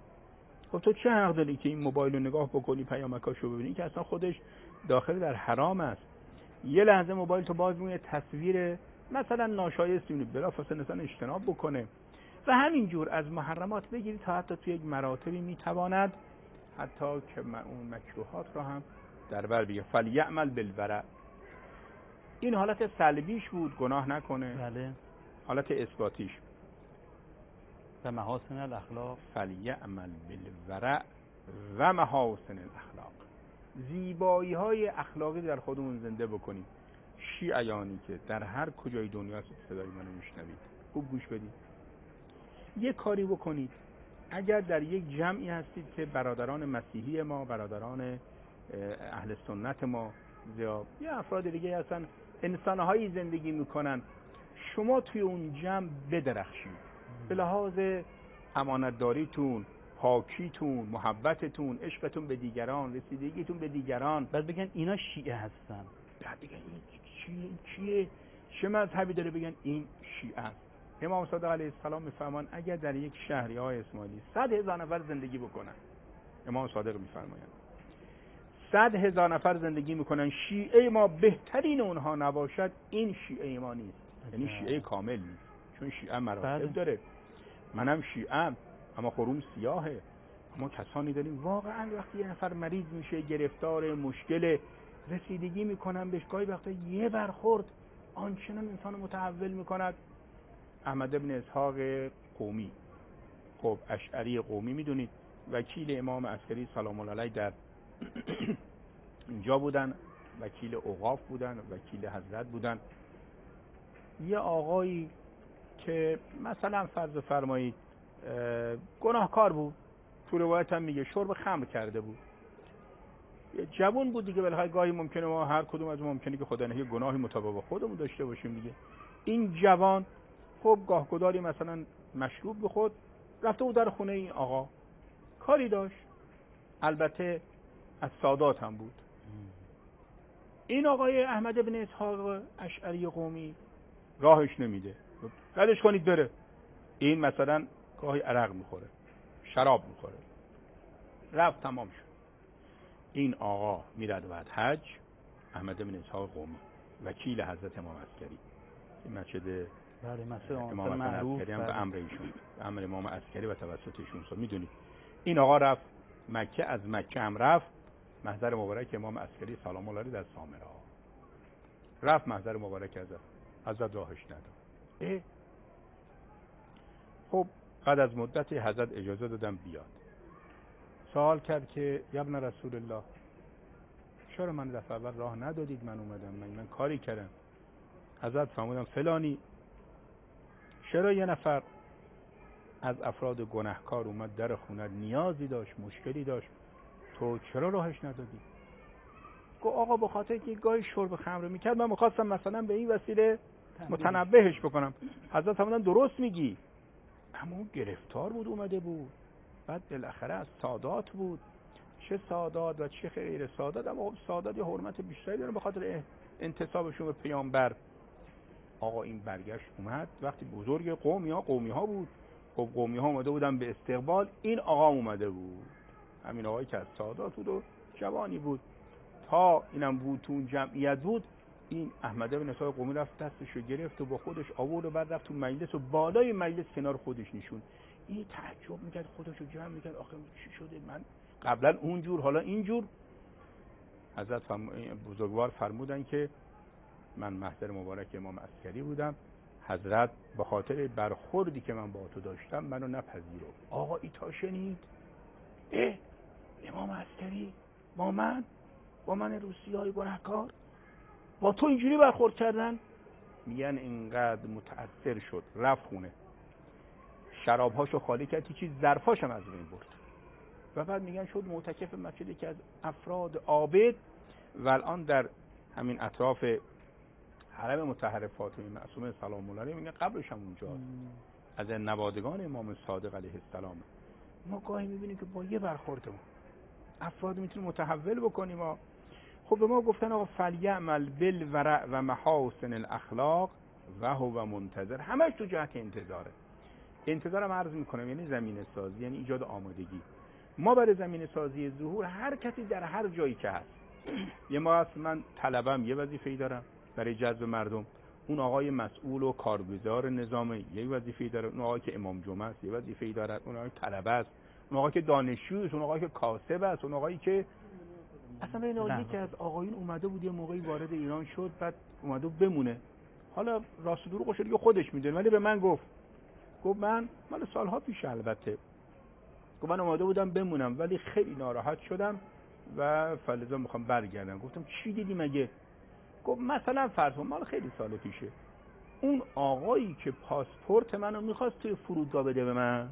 خب تو چه حق داری که این موبایل رو نگاه بکنی، پیامکاشو ببینی که اصلا خودش داخل در حرام است. یه لحظه موبایل تو باز میونه تصویر مثلا ناشایستی میبینی، بلافاصله مثلا اجتناب بکنه. و همینجور از محرمات بگیرید تا حتی توی یک مراتبی میتواند حتی که اون مکروهات رو هم در بر بگیره. فلیعمل بالورع، این حالت سلبیش بود، گناه نکنه. بله. حالت اثباتیش و محاسن الاخلاق، فلیعمل بالورع و محاسن الاخلاق، زیبایی های اخلاقی در خودمون زنده بکنیم. شیعیانی که در هر کجای دنیا هستید صدای منو میشنوید، خوب گوش بدید. یه کاری بکنید، اگر در یک جمعی هستید که برادران مسیحی ما، برادران اهل سنت ما یا یه افراد دیگه هستن انسانهایی زندگی میکنن، شما توی اون جمع بدرخشید به لحاظ امانتداریتون، پاکیتون، محبتتون، عشقتون به دیگران، رسیدگیتون به دیگران. بعد بگن اینا شیعه هستن، بعد بگن این چیه چیه چه مذهبی داره، بگن این شیعه است. امام صادق علیه السلام میفرمان اگر در یک شهری های اسماعیلی صد هزار نفر زندگی بکنن، امام صادق میفرمایند صد هزار نفر زندگی میکنن، شیعه ما بهترین اونها نباشد، این شیعه ما نیست، یعنی شیعه کامل نیست، چون شیعه مراتب داره. منم شیعه‌ام اما خروم سیاهه. اما کسانی داریم واقعا وقتی یه نفر مریض میشه، گرفتار مشکل، رسیدگی میکنن بهش، گاهی وقتا یه برخورد آنچنان انسان متحول میکند. احمد بن اسحاق قومی، خب اشعری قومی میدونید، وکیل امام عسکری سلام الله علیه در اینجا بودن، وکیل اوقاف بودن، وکیل حضرت بودن. یه آقایی که مثلا فرض فرمایید گناهکار بود، تو روایت هم میگه شرب خمر کرده بود، یه جوان بود دیگه، بالاخره گاهی ممکنه ما هر کدوم از ما ممکنه که خدا نهی گناهی مطابق خودمون داشته باشیم دیگه. این جوان خب گاهگداری مثلا مشروب بخورد، رفته بود در خونه این آقا، کاری داشت، البته از سادات هم بود. این آقای احمد بن اسحاق اشعری قومی راهش نمیده، ردش کنید بره. این مثلا گاهی عرق میخوره، شراب میخوره، رفت تمام شد. این آقا میرد بعد حج، احمد بن اسحاق قومی وکیل حضرت امام عسکری، این مسجد بله مسجد امام معروف عسکری هم به امر ایشون، به امر امام عسکری و توسط ایشون سو میدونید. این آقا رفت مکه، از مکه هم رفت محضر مبارک امام عسکری سلام الله علیه در سامره، رفت محضر مبارک حضرت، حضرت راهش نداد. خب بعد از مدت حضرت اجازه دادم بیاد، سوال کرد که یا ابن رسول الله چرا من دفعه اول راه ندادید، من اومدم، من من کاری کردم. حضرت فرمودن فلانی چرا یه نفر از افراد گناهکار اومد در خونت، نیازی داشت، مشکلی داشت، تو چرا راهش ندادی؟ گفت آقا به خاطر که گاهی شرب خمر میکرد، من میخواستم مثلا به این وسیله متنبهش بکنم. حضرت فرمودن درست میگی، اما اون گرفتار بود اومده بود، بعد بالاخره از سادات بود، چه سادات و چه غیر سادات، اما سادات یه حرمت بیشتری داره به خاطر انتسابشون به پیامبر. آقا این برگشت اومد، وقتی بزرگ قومی ها قومی ها بود، خب قومی ها اومده بودن به استقبال، این آقا اومده بود، همین آقایی که از سادات بود و جوانی بود، تا اینم بود تو اون جمعیت بود. این احمد بن اسحاق قومی رفت دستشو گرفت و با خودش آورد و بعد رفت تو مجلس و بالای مجلس کنار خودش نشون. این تعجب میکرد، خودشو جمع میکرد، آخه چی شده، من قبلا اونجور حالا اینجور. حضرت فرم... بزرگوار فرمودن که من محضر مبارک امام عسکری بودم، حضرت به خاطر برخوردی که من با تو داشتم منو نپذیرو. آقا ایتا شنید، اه امام عسکری با من با من روسیای گناهکار با تو اینجوری برخورد کردن؟ میگن اینقدر متأثر شد، رفت خونه، شرابهاشو خالی کرد، چیز ظرفاشم از بین برد و بعد میگن شد معتکف مسجدی که از افراد عابد و الان در همین اطراف حرم مطهر فاطمه معصومه سلام الله علیها، میگن قبرش هم اونجاست، از نوادگان امام صادق علیه السلام. ما گاهی میبینیم که با یه برخورد ما افراد میتونیم متحول بکنیم. ما خب به ما گفتن آقا فلیعمل بالورع و محاسن الاخلاق و هو منتظر، همش تو جهت انتظاره. انتظارم عرض میکنم یعنی زمینه سازی، یعنی ایجاد آمادگی. ما برای زمینه سازی ظهور هر کسی در هر جایی که هست، یه ما هست من طلبم یه وظیفه‌ای دارم برای جذب مردم، اون آقای مسئول و کارگزار نظام یه وظیفه‌ای داره، اون آقای که امام جمعه است یه وظیفه‌ای داره، اون آقای طلبه است، اون آقای که دانشجو است، اون آقای که کاسب است، اون آقایی که اصلا این آقایی که از آقایون اومده بود یه موقعی وارد ایران شد، بعد اومده بمونه، حالا راست دروغ شد دیگه خودش میدونه، ولی به من گفت گفت من مال سالها پیش البته گفت من اومده بودم بمونم ولی خیلی ناراحت شدم و فلزا میخوام برگردم. گفتم چی دیدی مگه؟ گفت مثلا فرض کن مال خیلی سال پیشه، اون آقایی که پاسپورت منو میخواست توی فرودگاه بده به من،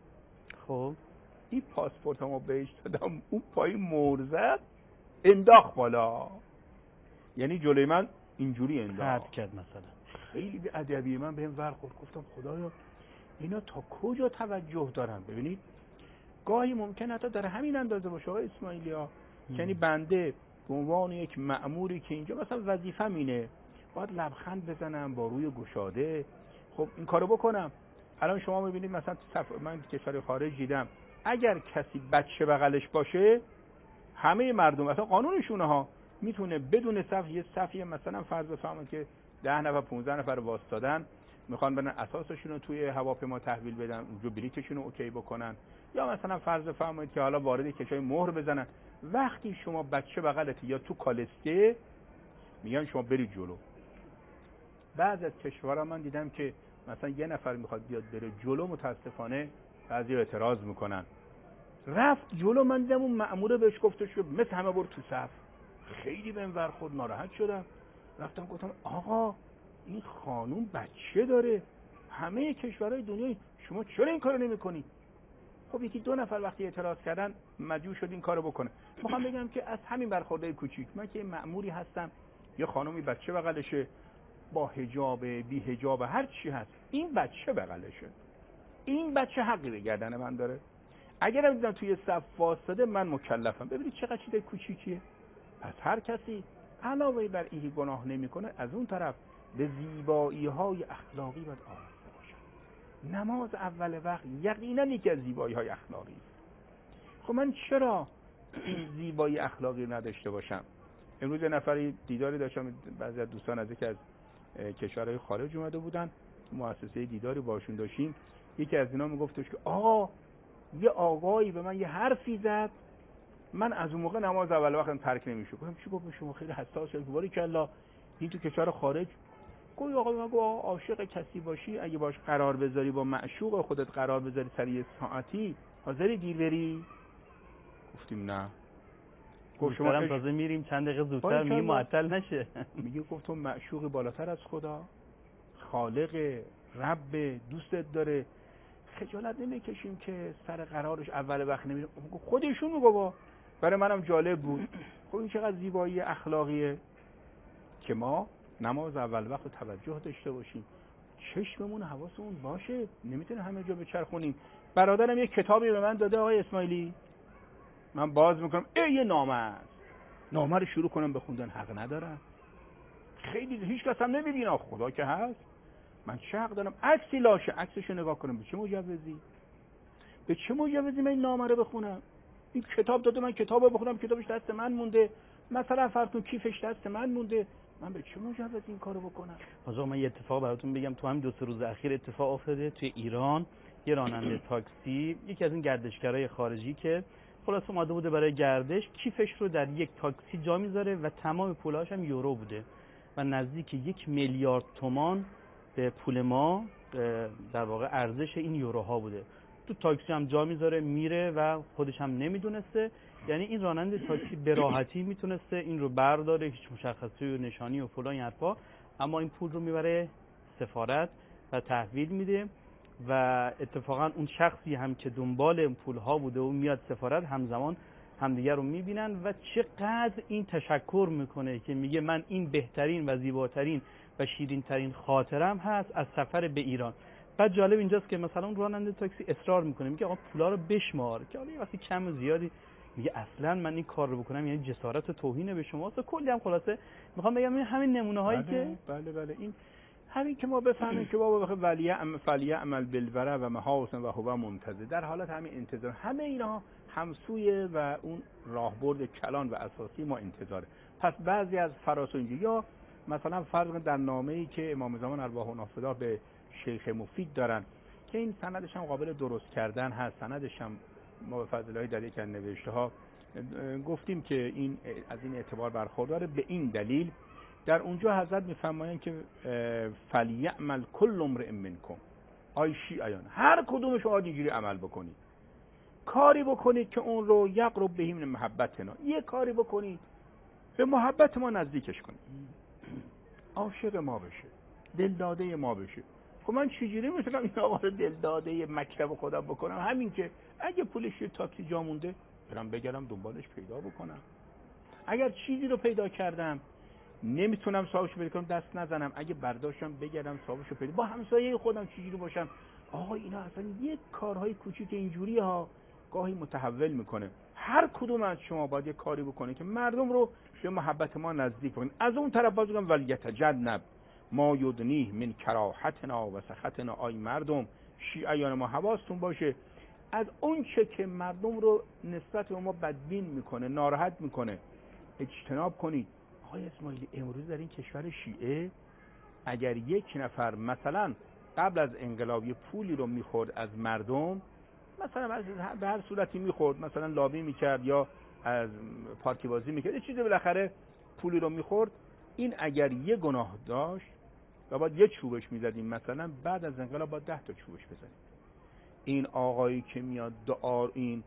خب این پاسپورتمو بهش دادم، اون پای مهر زد انداخت بالا، یعنی جلوی من اینجوری حد انداخت. کرد مثلا. خیلی به ادبی من بهم ورخورد. گفتم خدایا اینا تا کجا توجه دارن؟ ببینید گاهی ممکن حتی در همین اندازه باشه آقای اسماعیلیا، یعنی بنده به عنوان یک مأموری که اینجا مثلا وظیفه‌م اینه باید لبخند بزنم با روی گشاده، خب این کارو بکنم. الان شما می‌بینید مثلا تو صف... من کشور خارج دیدم اگر کسی بچه بغلش باشه همه مردم مثلا قانونشونه ها میتونه بدون صف یه صفی مثلا فرض بفرمایید که ده نفر پانزده نفر واسطادن میخوان برن اساسشون رو توی هواپیما تحویل بدن، اونجا بلیتشون رو اوکی بکنن، یا مثلا فرض بفرمایید که حالا وارد کشوی مهر بزنن. وقتی شما بچه بغلت یا تو کالسکه میگن شما برید جلو. بعضی از کشورها من دیدم که مثلا یه نفر میخواد بیاد بره جلو، متاسفانه بعضی اعتراض میکنن. رفت جلو، من دیدم اون مأموره بهش گفتش که مثل همه برو تو صف. خیلی بهم ورخورد، ناراحت شدم. رفتم گفتم آقا این خانوم بچه داره، همه کشورهای دنیا شما چرا این کارو نمی‌کنی؟ خب یکی دو نفر وقتی اعتراض کردن مجبور شد این کارو بکنه. میخوام بگم که از همین برخوردهای کوچیک، من که مأموری هستم، یه خانومی بچه بغلشه با حجاب بی حجاب هر چی هست، این بچه بغلشه، این بچه حقی به گردن من داره. اگرم دیدم توی صف واسطه من مکلفم. ببینید چقدر چیز کوچیکیه. پس هر کسی علاوه بر اینکه گناه نمیکنه، از اون طرف به زیبایی‌های اخلاقی باید آراسته باشه. نماز اول وقت یقینا یکی از زیبایی‌های اخلاقی است. خب من چرا این زیبایی اخلاقی نداشته باشم؟ امروز یه نفری دیداری داشتم، بعضی از دوستان از یکی از کشورهای خارج اومده بودن، مؤسسه دیداری باشون داشتیم. یکی از اینا میگفتش که آقا یه آقایی به من یه حرفی زد، من از اون موقع نماز اول وقتم ترک نمیشه. گفتم چی گفت؟ شما خیلی حساس شدید. باری کلا این تو کشور خارج. گفت آقا من گفت عاشق کسی باشی، اگه باش قرار بذاری، با معشوق خودت قرار بذاری سر یه ساعتی، حاضری دیر بری؟ گفتیم نه. گفت شما اش... تازه میریم چند دقیقه زودتر می معطل نشه. میگه گفت تو معشوق بالاتر از خدا، خالق، رب، دوستت داره، خجالت نمیکشیم که سر قرارش اول وقت نمیریم؟ خودشون میگه با. برای منم جالب بود. خب این چقدر زیبایی اخلاقیه که ما نماز اول وقت توجه داشته باشیم، چشممون حواسمون باشه، نمیتونه همه جا بچرخونیم. برادرم یک کتابی به من داده آقای اسماعیلی، من باز میکنم ای یه نامه است، نامه رو شروع کنم بخوندن حق ندارم. خیلی هیچ کس هم نمیبینه، خدا که هست. من چه حق دارم عکسی لاشه عکسشو نگاه کنم؟ به چه مجوزی؟ به چه مجوزی من این نامه رو بخونم؟ این کتاب داده، من کتابو بخونم، کتابش دست من مونده، مثلا فرض کیفش دست من مونده، من به چه مجوز این کارو بکنم؟ آقا من یه اتفاق براتون بگم. تو همین دو سه روز اخیر اتفاق افتاده توی ایران. یه راننده تاکسی، یکی از این گردشگرای خارجی که خلاص اومده بوده برای گردش، کیفش رو در یک تاکسی جا میذاره و تمام پولاش هم یورو بوده و نزدیک یک میلیارد تومان به پول ما در واقع ارزش این یوروها بوده. تو تاکسی هم جا میذاره میره و خودش هم نمیدونسته. یعنی این راننده تاکسی به راحتی میتونسته این رو برداره، هیچ مشخصی و نشانی و فلان حرفا، اما این پول رو میبره سفارت و تحویل میده و اتفاقا اون شخصی هم که دنبال این پول ها بوده و میاد سفارت، همزمان همدیگر رو میبینن و چقدر این تشکر میکنه که میگه من این بهترین و زیباترین و شیرین ترین خاطرم هست از سفر به ایران. بعد جالب اینجاست که مثلا اون راننده تاکسی اصرار میکنه، میگه آقا پولا رو بشمار، که حالا وقتی کم و زیادی، میگه اصلا من این کار رو بکنم یعنی جسارت و توهین به شماست. کلی هم خلاصه میخوام بگم این همین نمونه هایی بله، که بله بله این همین که ما بفهمیم که بابا بخواد ولیه ام فلیه عمل بالورع و محاسن و هو منتظر، در حالت همین انتظار، همه اینا همسویه و اون راهبرد کلان و اساسی ما انتظاره. پس بعضی از فراسنجی یا مثلا فرض در نامه‌ای که امام زمان ارواح و نافذه به شیخ مفید دارن که این سندش هم قابل درست کردن هست، سندش هم ما به فضل الله در یک از نوشته ها گفتیم که این از این اعتبار برخورداره. به این دلیل در اونجا حضرت میفرمایند که فلیعمل کل امرئ منکم، آی شیعیان هر کدوم شما اینجوری عمل بکنید، کاری بکنید که اون رو یقرب بهم محبتنا، یه کاری بکنید به محبت ما نزدیکش کنید، عاشق ما بشه، دلداده ما بشه. خب من چجوری میتونم این آقا رو دلداده مکتب خودم بکنم؟ همین که اگه پولش یه تاکسی جا مونده برم بگردم دنبالش پیدا بکنم، اگر چیزی رو پیدا کردم نمیتونم صاحبشو پیدا کنم دست نزنم، اگه برداشتم بگردم صاحبشو پیدا، با همسایه خودم چجوری باشم. آقا اینا اصلا یک کارهای کوچیک اینجوری ها گاهی متحول میکنه. هر کدوم از شما باید یک کاری بکنه که مردم رو به محبت ما نزدیک کنه. از اون طرف باز میگم ولیتجنب ما یدنیه من کراهتنا و سخطنا. آی مردم شیعیان ما حواستون باشه از اون چه که مردم رو نسبت به ما بدبین میکنه، ناراحت میکنه، اجتناب کنید. آقای اسماعیلی امروز در این کشور شیعه اگر یک نفر مثلا قبل از انقلاب یه پولی رو میخورد از مردم، مثلا به هر صورتی میخورد، مثلا لابی میکرد یا از پارتی بازی میکرد، یه چیزی بالاخره پولی رو میخورد، این اگر یه گناه داشت و باید یه چوبش میزدیم، مثلا بعد از انقلاب باید ده تا چوبش بزنیم. این آقایی که میاد دعا این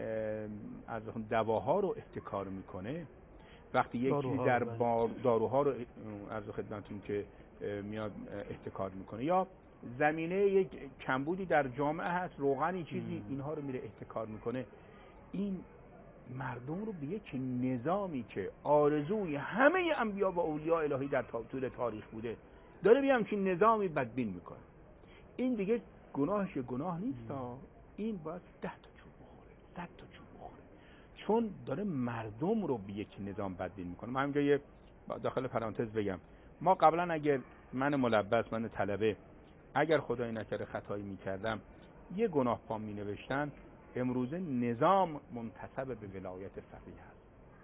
از دواها رو احتکار میکنه، وقتی یک چیزی در بار داروها رو عرض خدمتتون که میاد احتکار میکنه، یا زمینه یک کمبودی در جامعه هست، روغنی چیزی، اینها رو میره احتکار میکنه، این مردم رو به یک نظامی که آرزوی همه انبیا و اولیاء الهی در طول تاریخ بوده داره به همچین نظامی بدبین میکنه. این دیگه گناهش گناه نیست، این باید ده تا چوب بخوره، صد تا چوب بخوره، چون داره مردم رو به یک نظام بدبین میکنه. من همینجا یه داخل پرانتز بگم، ما قبلا اگر من ملبس، من طلبه، اگر خدای نکرده خطایی میکردم یه گناه پام مینوشتن، امروزه نظام منتسب به ولایت فقیه هست،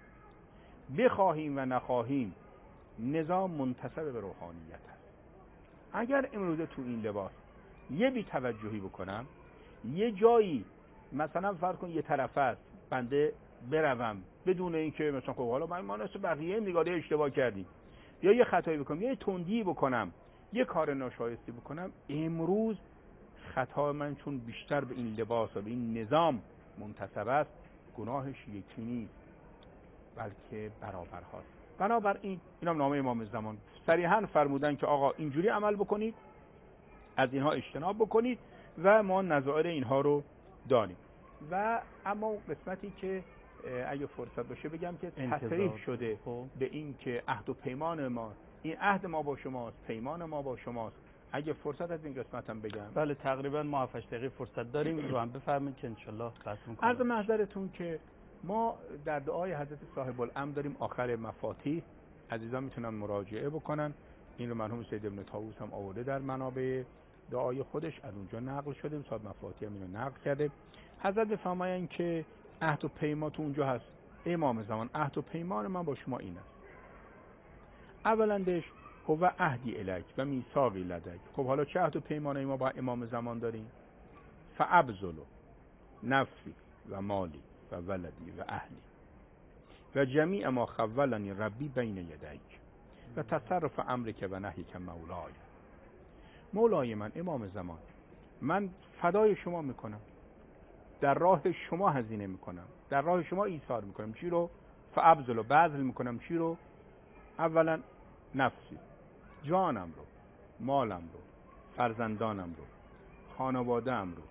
بخواهیم و نخواهیم نظام منتسب به روحانیت هست. اگر امروزه تو این لباس یه بی توجهی بکنم، یه جایی مثلا فرض کن یه طرف است بنده بروم بدون اینکه مثلا خب حالا من مانست بقیه نگاه اشتباه کردیم، یا یه خطایی بکنم، یا یه تندی بکنم، یه کار ناشایستی بکنم، امروز خطا من چون بیشتر به این لباس و به این نظام منتسب است، گناهش یکی نیست بلکه برابر هاست. بنابراین اینم نامه امام زمان صریحاً فرمودن که آقا اینجوری عمل بکنید، از اینها اجتناب بکنید و ما نظائر اینها رو داریم. و اما اون قسمتی که اگه فرصت باشه بگم که تصریح شده به این که عهد و پیمان ما، این عهد ما با شماست، پیمان ما با شماست. اگه فرصت از این قسمت هم بگم. بله تقریبا ما هفت دقیقه فرصت داریم، رو هم بفرمایید که انشالله بحث می‌کنیم. عرض محضرتون که ما در دعای حضرت صاحب الامر داریم آخر مفاتیح، عزیزان میتونن مراجعه بکنن، این رو مرحوم سید ابن طاووس هم آورده در منابع دعای خودش، از اونجا نقل شده، صاحب مفاتیح هم اینو نقل کرده. حضرت بفرمایند که عهد و پیمان تو اونجا هست، امام زمان عهد و پیمان من با شما این است. اولندش هو عهدی الیک و میثاقی لدیک. خب حالا چه عهد و پیمانی ما با امام زمان داریم؟ فابذل نفسی و مالی و ولدی و اهلی و جمیع ما خولنی ربی بین یدیک و تصرف امرک و نهیک مولای. مولای من، امام زمان، من فدای شما میکنم، در راه شما هزینه میکنم، در راه شما ایثار میکنم. چی رو؟ فابذل و بذل میکنم. چی رو؟ اولا نفسی، جانم رو، مالم رو، فرزندانم رو، خانواده‌ام رو،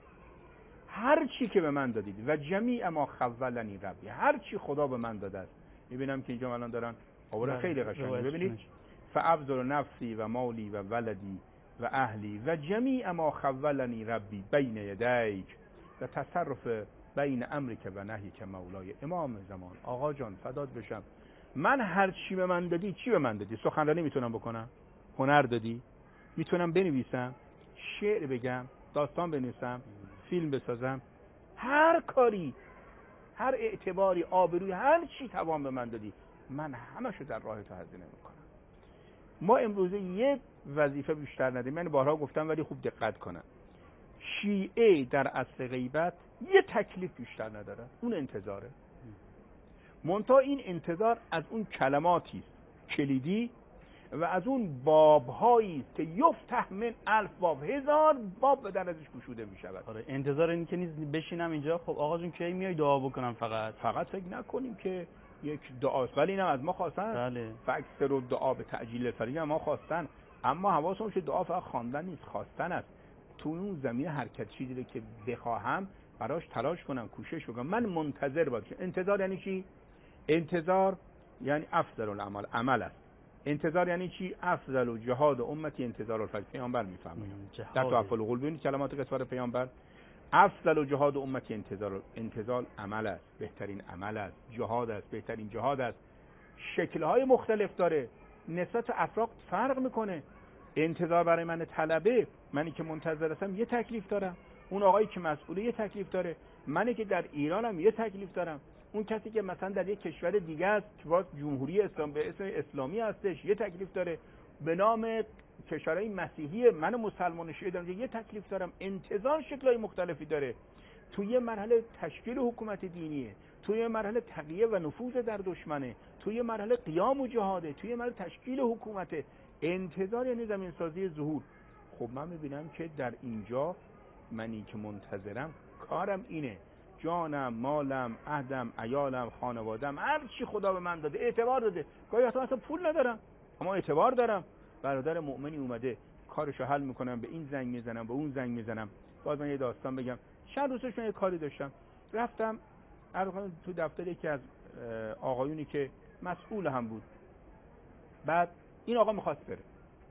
هر چی که به من دادید، و جمیع ما خولنی ربی، هر چی خدا به من داده است. میبینم که اینجا الان دارن آوره خیلی قشنگه، ببینید فابذل نفسی و مالی و ولدی و اهلی و جمیع ما خولنی ربی بین یدیک و تصرف بین امرک و نهیک مولای. امام زمان، آقا جان فدات بشم، من هر چی به من دادی، چی به من دادی؟ سخنرانی میتونم بکنم، هنر دادی، میتونم بنویسم، شعر بگم، داستان بنویسم، فیلم بسازم، هر کاری، هر اعتباری، آبروی، هر چی توان به من دادی، من همشو در راه تو هزینه میکنم. ما امروزه یه وظیفه بیشتر نداریم. من بارها گفتم ولی خوب دقت کنم، شیعه در عصر غیبت یه تکلیف بیشتر نداره، اون انتظاره. منتها این انتظار از اون کلماتی است کلیدی و از اون بابهایی است که یفتح من الف باب، هزار باب به در ازش گشوده می شود. آره انتظار این که نیست بشینم اینجا خب آقا جون کی میای دعا بکنم، فقط فقط فکر نکنیم که یک دعاست، ولی اینم از ما خواستن. بله فکر رو دعا به تعجیل فرج ما خواستن، اما حواسمون باشه دعا فقط خواندن نیست، خواستن است. تو اون زمینه حرکت چیزی رو که بخواهم براش تلاش کنم، کوشش بکنم. من منتظر باشم. انتظار یعنی چی؟ انتظار یعنی افضل العمل، عمل است. انتظار یعنی چی؟ افضل و جهاد امتی انتظار الفجر. پیامبر میفرمایند در تحفل القلوب این کلمات قصار پیامبر، افضل و جهاد امتی انتظار انتظار عمل است، بهترین عمل است، جهاد است، بهترین جهاد است. شکل‌های مختلف داره، نسبت افراد فرق میکنه. انتظار برای من طلبه، منی که منتظر هستم یه تکلیف دارم، اون آقایی که مسئوله یه تکلیف داره، منی که در ایرانم یه تکلیف دارم، اون کسی که مثلا در یک کشور دیگه است که باز جمهوری اسلام به اسم اسلامی هستش یه تکلیف داره، به نام کشورهای مسیحی من مسلمان شیعه دارم یه تکلیف دارم. انتظار شکل‌های مختلفی داره. توی یه مرحله تشکیل حکومت دینیه، توی یه مرحله تقیه و نفوذ در دشمنه، توی یه مرحله قیام و جهاده، توی یه مرحله تشکیل حکومته. انتظار یعنی زمین سازی ظهور. خب من میبینم که در اینجا منی که منتظرم کارم اینه، جانم، مالم، عهدم، عیالم، خانوادم، هر چی خدا به من داده اعتبار داده. گاهی اصلا پول ندارم اما اعتبار دارم. برادر مؤمنی اومده کارشو حل میکنم، به این زنگ میزنم، به اون زنگ میزنم. باز من یه داستان بگم. چند روزش من یه کاری داشتم، رفتم تو دفتر یکی از آقایونی که مسئول هم بود. بعد این آقا میخواست بره،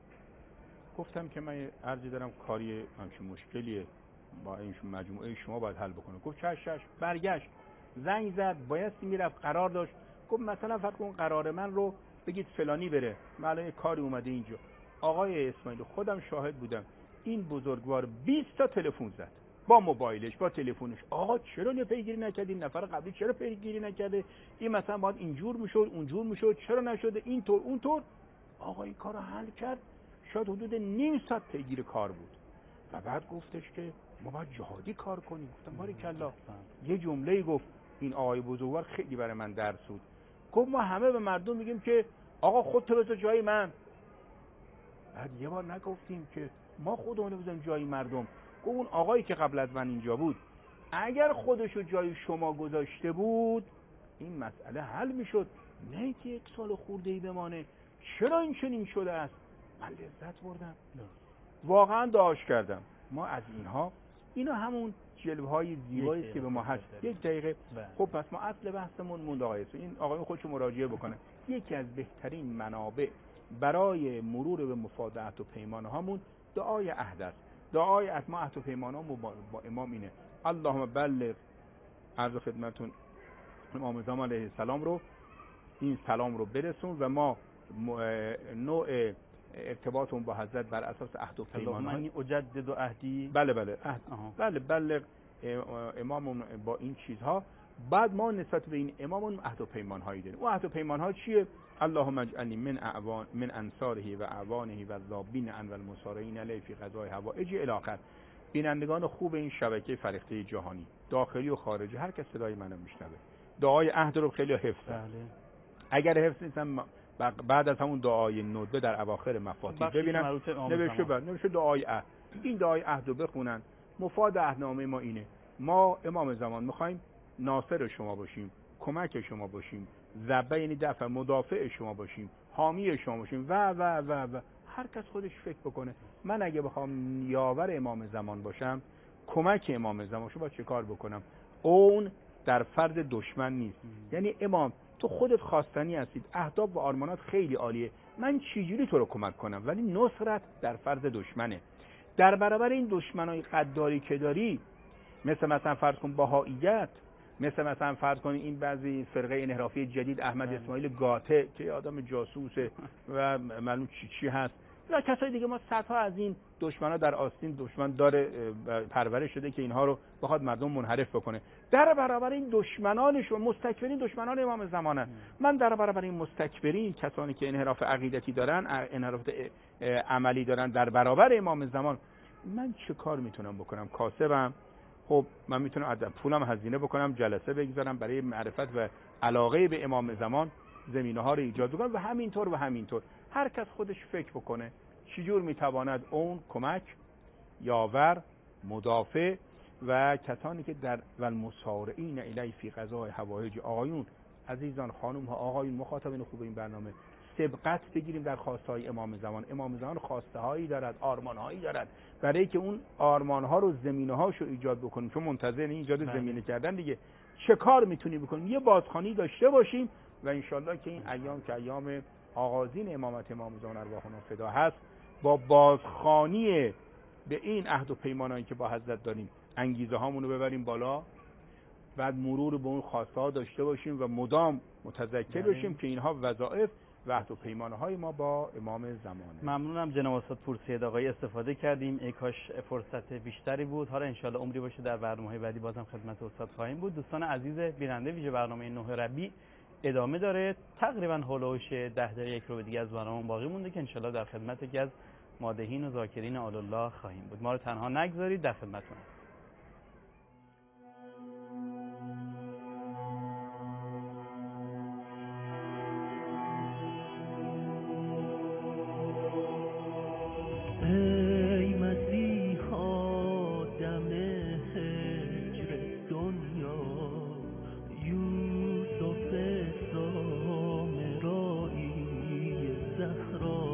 گفتم که من عرضی دارم کاری همچین مشکلیه با این مجموعه شما باید حل بکنه. گفت چش چش. برگشت زنگ زد، بایستی میرفت، قرار داشت. گفت مثلا فرض کن قرار من رو بگید فلانی بره، من الان یه کاری اومده اینجا. آقای اسماعیلی خودم شاهد بودم، این بزرگوار بیست تا تلفن زد با موبایلش با تلفنش. آقا چرا نه پیگیری نکردین؟ نفر قبلی چرا پیگیری نکرده؟ این مثلا باید اینجور میشد اونجور میشد، چرا نشده؟ اینطور اونطور. آقا این کارو حل کرد. شاید حدود نیم ساعت پیگیر کار بود و بعد گفتش که ما باید جهادی کار کنیم. گفتم باریکلا. یه جمله گفت این آقای بزرگوار خیلی برای من درس بود. گفت ما همه به مردم میگیم که آقا خودت بذار جای من. بعد یه بار نگفتیم که ما خودمون بذاریم جای مردم. گفت اون آقایی که قبل از من اینجا بود اگر خودشو جای شما گذاشته بود این مسئله حل میشد، نه که یک سال خورده‌ای بمانه. چرا این چنین شده است؟ من لذت بردم، واقعا دعاش کردم. ما از اینها اینا همون جلوه‌های زیبایی است که به ما هست. یک دقیقه. خب پس ما اصل بحثمون موند آقای این آقای خودشو مراجعه بکنه. یکی از بهترین منابع برای مرور به مفاد عهد و پیمان هامون دعای عهد است. دعای از ما عهد و پیمان ها با امام اینه: اللهم بلغ، عرض خدمتون امام زمان علیه السلام رو، این سلام رو برسون و ما نوع ارتباطمون با حضرت بر اساس عهد و پیمان ها. اللهم اجدد عهدی. بله بله عهد. بله بلغ امامون با این چیزها. بعد ما نسبت به این امامون عهد و پیمان هایی داریم. اون عهد و پیمان ها چیه؟ اللهم اجعلنی من اعوان من انصاره و اعوانه و الذابین عن والمصارعین علیه فی قضای حوائج الی آخر. بینندگان خوب این شبکه فرهیخته جهانی داخلی و خارجی هر کس صدای منو میشنوه، دعای عهد رو خیلی حفظ. بله. اگر حفظ نیستم بعد از همون دعای ندبه در اواخر مفاتیح ببینم نوشته بعد نوشته دعای عهد. این دعای عهد رو بخونن. مفاد عهدنامه ما اینه: ما امام زمان میخوایم ناصر شما باشیم، کمک شما باشیم، ذبه یعنی دفع، مدافع شما باشیم، حامی شما باشیم و و و و هر کس خودش فکر بکنه. من اگه بخوام یاور امام زمان باشم، کمک امام زمان باشم، باید چه کار بکنم؟ اون در فرض دشمن نیست. یعنی امام تو خودت خواستنی هستید، اهداف و آرمانات خیلی عالیه، من چجوری تو رو کمک کنم؟ ولی نصرت در فرض دشمنه. در برابر این دشمنای غداری که داری، مثل مثلا فرض کن بهائیت، مثل مثلا فرض کن این بعضی فرقه انحرافی جدید احمد اسماعیل گاته که آدم جاسوسه و معلوم چی چی هست و کسای دیگه، ما صدها از این دشمنا در آستین دشمن داره پرورش شده که اینها رو بخواد مردم منحرف بکنه. در برابر این دشمنانش و مستکبرین دشمنان امام زمانه. من در برابر این مستکبرین، کسانی که انحراف عقیدتی دارن، انحراف عملی دارن در برابر امام زمان، من چه کار میتونم بکنم؟ کاسبم. خب من میتونم از پولم هزینه بکنم، جلسه بگذارم برای معرفت و علاقه به امام زمان، زمینه ها رو ایجاد بکنم و همینطور و همینطور. هر کس خودش فکر بکنه چجور میتواند اون کمک، یاور، مدافع و کسانی که در والمصارعین الیه فی قضای حوائج. آقایون عزیزان، خانم ها، آقایون، مخاطبین خوب این برنامه، سبقت بگیریم در خواستهای امام زمان. امام زمان خواسته هایی دارد، آرمان هایی دارد، برای که اون آرمان ها رو، زمینه هاشو ایجاد بکنیم، چون منتظر ایجاد زمینه کردن دیگه. چه کار میتونیم بکنیم؟ یه بازخوانی داشته باشیم و انشالله که این ایام که ایام آغازین امامت امام زمان ارواحنا فدا هست، با بازخوانی به این عهد و پیمانایی که با حضرت داریم انگیزه هامونو ببریم بالا، بعد مرور به اون خواسته ها داشته باشیم و مدام متذکر باشیم که اینها وظایف و عهد و پیمانه های ما با امام زمانه. ممنونم جناب استاد پورسید آقایی، استفاده کردیم، ای کاش فرصت بیشتری بود. حالا انشالله عمری باشه در برنامه‌های بعدی بازم خدمت استاد خواهیم بود. دوستان عزیز بیننده ویژه برنامه نه ربیع ادامه داره، تقریبا هولوش ده دقیقه یک رو دیگه از برنامه باقی مونده که انشالله در خدمت یکی از مادحین و ذاکرین آل الله خواهیم بود. ما رو تنها نگذارید، در خدمتتون. ای مسیحا دم هجر دنیا، یوسف سامرایی زهرا،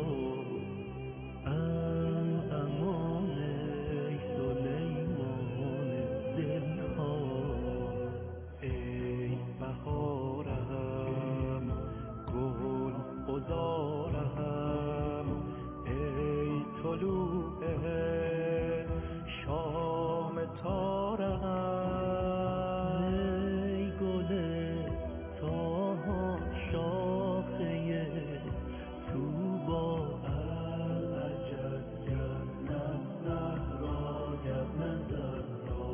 امان ای سلیمان دلها، ای بهارم گل گذارم، ای طلوع شام تارم، ای گل تاها شاخه توبا، عجب جنت زهرا جنت زهرا،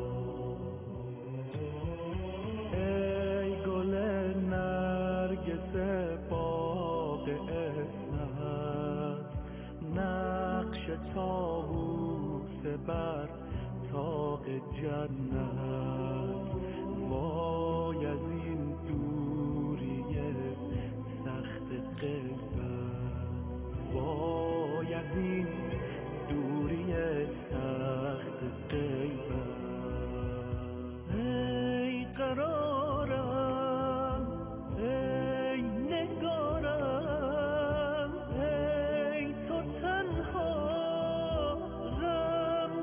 ای گل نرگس باغ عصمت، نقش طاووس بر طاق جنت، وای از این دوری سخت غیبت، وای از این دوری سخت غیبت، ای قرارم ای نگارم، ای تو تنها غم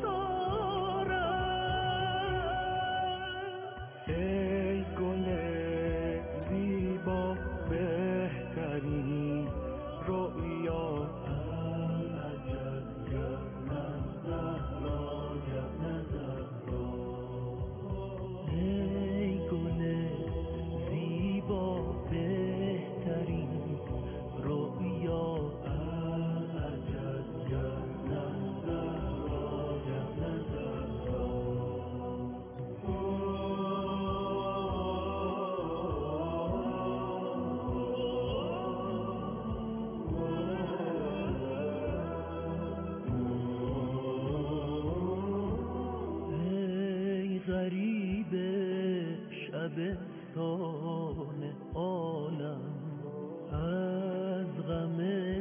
گسارم، ای گل زیبا بهترین رؤیا، عجب جنت زهرا جنت زهرا، ای گل زیبا بهترین رؤیا، عجب جنت زهرا جنت زهرا. ای غریب شبستان عالم، از غم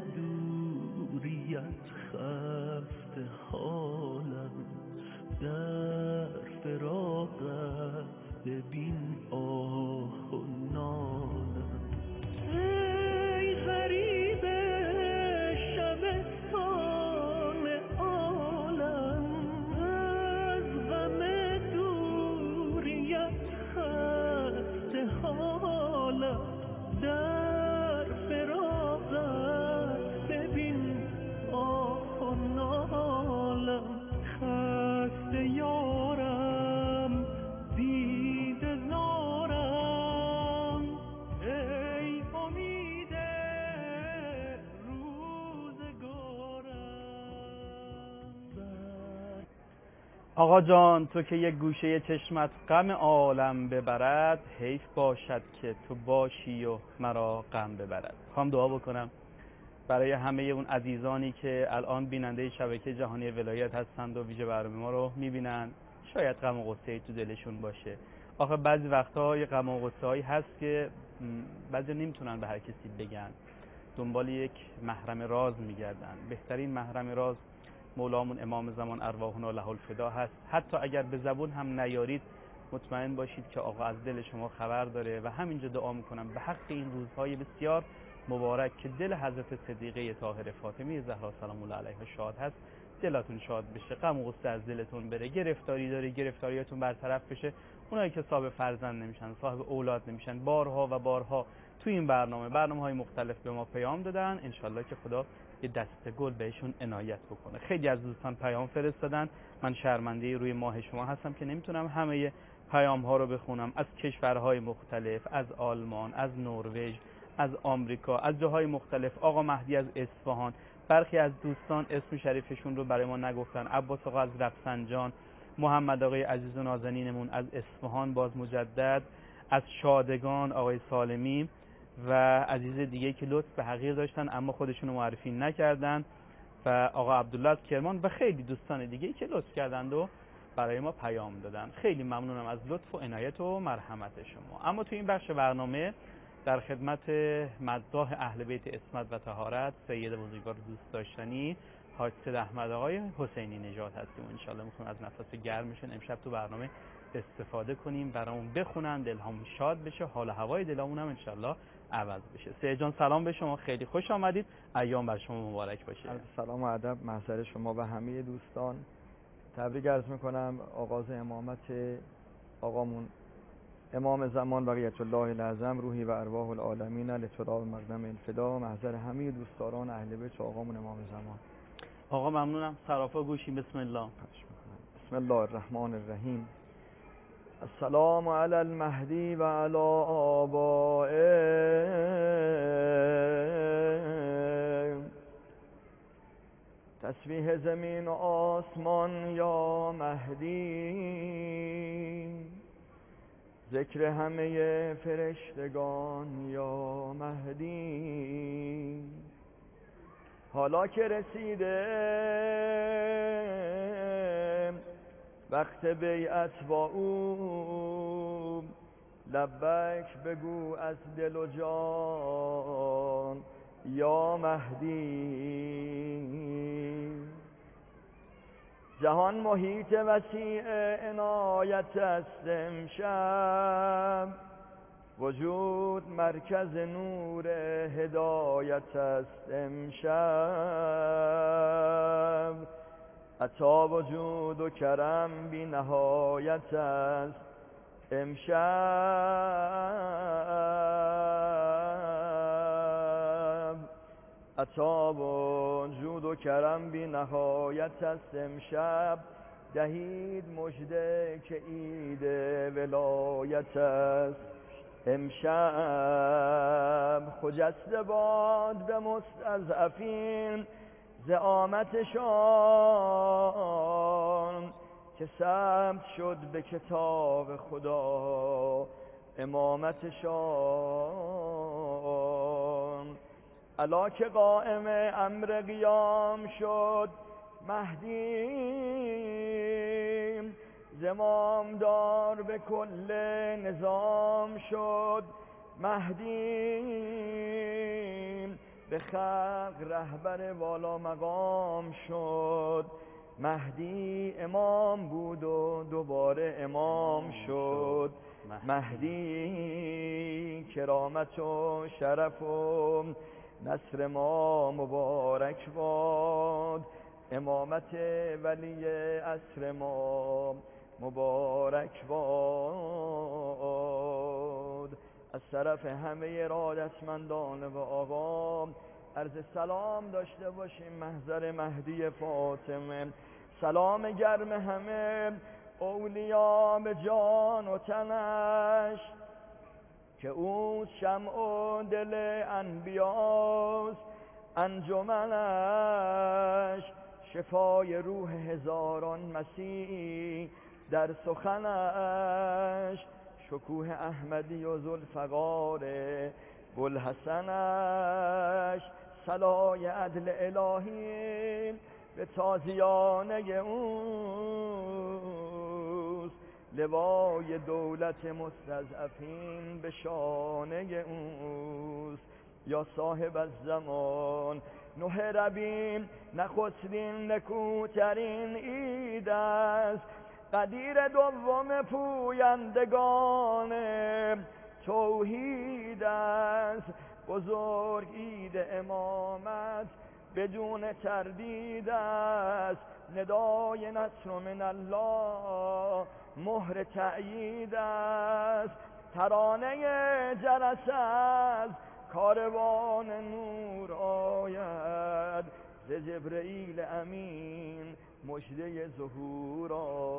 دوریت خسته حالم، در فراقت ببین آه و نالم، ای غریب شبستان عالم، از غم دوریت خسته حالم، در فراقت ببین آه و نالم، خسته یارم دیده زارم، ای امید روزگارم. آقا جان تو که یک گوشه چشمت غم عالم ببرد، حیف باشد که تو باشی و مرا غم ببرد. خوام دعا بکنم برای همه اون عزیزانی که الان بیننده شبکه جهانی ولایت هستند و ویژه برنامه ما رو میبینن، شاید غم و غصه تو دلشون باشه. آخه بعضی وقتها یه غم و غصه هایی هست که بعضی نمیتونن به هر کسی بگن، دنبال یک محرم راز میگردن. بهترین محرم راز مولامون امام زمان ارواحنا له الفدا هست. حتی اگر به زبون هم نیارید، مطمئن باشید که آقا از دل شما خبر داره و همینجا دعا میکنم به حق این روزهای بسیار مبارک که دل حضرت صدیقه طاهره فاطمه زهرا سلام الله علیها شاد هست، دلتون شاد بشه، غم و غصه از دلتون بره، گرفتاری داری گرفتاریاتون برطرف بشه. اونایی که صاحب فرزند نمیشن، صاحب اولاد نمیشن، بارها و بارها تو این برنامه برنامه های مختلف به ما پیام دادن، انشالله که خدا یه دسته گل بهشون عنایت بکنه. خیلی از دوستان پیام فرستادن، من شرمنده روی ماه شما هستم که نمیتونم همه پیام ها رو بخونم، از کشورهای مختلف، از آلمان، از نروژ، از آمریکا، از جاهای مختلف. آقا مهدی از اصفهان، برخی از دوستان اسم شریفشون رو برای ما نگفتن، عباس آقا از رفسنجان، محمد آقای عزیز و نازنینمون از اصفهان باز مجدد، از شادگان آقای سالمی و عزیز دیگه که لطف به حقیر داشتن اما خودشونو معرفی نکردن و آقا عبدالله از کرمان و خیلی دوستان دیگه که لطف کردند و برای ما پیام دادن. خیلی ممنونم از لطف و عنایت و مرحمت شما. اما تو این بخش برنامه در خدمت مداح اهل بیت عصمت و طهارت سید بزرگوار دوست داشتنی حاج سید احمد آقای حسینی نژاد هستیم و انشالله میخوایم از نفس گرمشون امشب تو برنامه استفاده کنیم، برامون بخونن، دلهامون شاد بشه، حال هوای دلمون هم انشالله عوض بشه. سید جان سلام به شما، خیلی خوش آمدید، ایام بر شما مبارک باشه. سلام و ادب محضر شما و همه دوستان. تبریک عرض میکنم آغاز امامت آقامون امام زمان بقیت الله الاعظم روحی و ارواح العالمین لتراب مقدم الفدا، محضر همه دوستداران اهل بیت آقامون امام زمان. آقا ممنونم، سراپا گوشیم. بسم الله. بسم الله الرحمن الرحیم. السلام علی المهدی و علی آبائه، تسبیح زمین و آسمان یا مهدی، ذکر همه فرشتگان یا مهدی. حالا که رسیده وقت بیعت با او، لبیک بگو از دل و جان یا مهدی. جهان محیط وسیع عنایت است امشب، وجود مرکز نور هدایت است امشب. عطا وجود و کرم بی نهایت است امشب. عطا وجود و کرم بی نهایت است امشب. دهید مژده که عید ولایت است امشب. خجسته باد به مستضعفین زعامتشان، که ثبت شد به کتاب خدا امامتشان. الا که قائم امر قیام شد مهدی، زمام دار به کل نظام شد مهدی. به خلق رهبر والا مقام شد مهدی. امام بود و دوباره امام شد مهدی. کرامت و شرف و نصر ما مبارک باد، امامت ولی عصر ما مبارک باد. از طرف همه ارادتمندان و آقا عرض سلام داشته باشیم محضر مهدی فاطمه. سلام گرم همه اولیا به جان و تنش، که او شمع و دل انبیاست انجمنش. شفای روح هزاران مسیح در سخنش، شکوه احمدی و ذوالفقار بوالحسنش. صلای عدل الهی به تازیانه اوست، لوای دولت مستضعفین به شانه اوست. یا صاحب الزمان نوح ربیم نخستین نکوترین عید است. قدیر دوم پویندگان توحید است. بزرگ عید امامت بدون تردید است. ندای نصر من الله مهر تأیید است. ترانه جرس از کاروان نور آید، ز جبرئیل امین مژده ظهور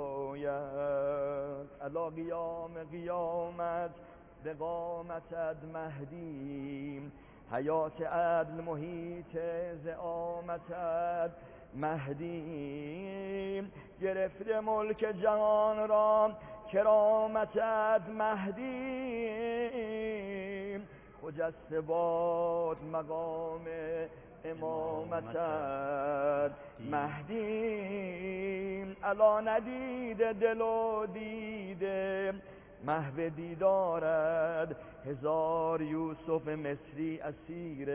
آید. الا قیام قیامت به قامتت مهدی، حیات عدل محیط زعامتت مهدی، گرفته ملک جهان را کرامتت مهدی، خجسته باد مقام امامتت مهدی. الا ندیده دل و دیده محو دیدارد، هزار یوسف مصری اسیر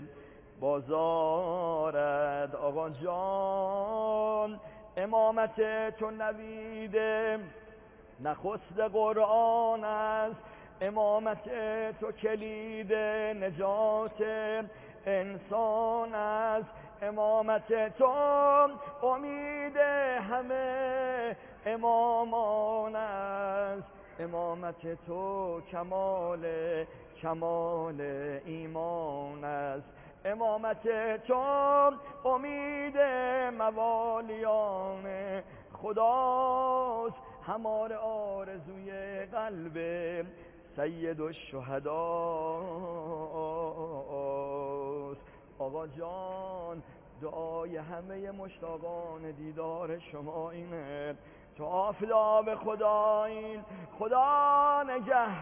بازارد. آقا جان امامت تو نویده نخست قرآن است، امامت تو کلید نجات انسان است، امامت تو امید همه امامان است، امامت تو کمال کمال ایمان است، امامت تو امید موالیان خداست، هماره آرزوی قلب سید الشهداست. آقا جان دعای همه مشتاقان دیدار شما اینه، تو آفتاب خدا این خدا نگه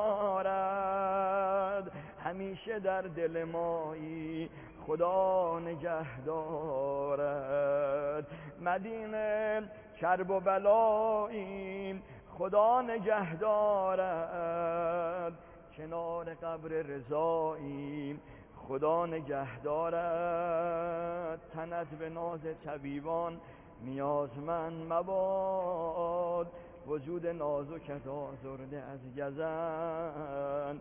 دارد، همیشه در دل مایی خدا نگه دارد. مدینه کرب و بلایی خدا نگه دارد، کنار قبر رضایی خدا نگه دارد. تنت به ناز طبیبان نیازمند مباد، وجود نازکت آزرده از گزند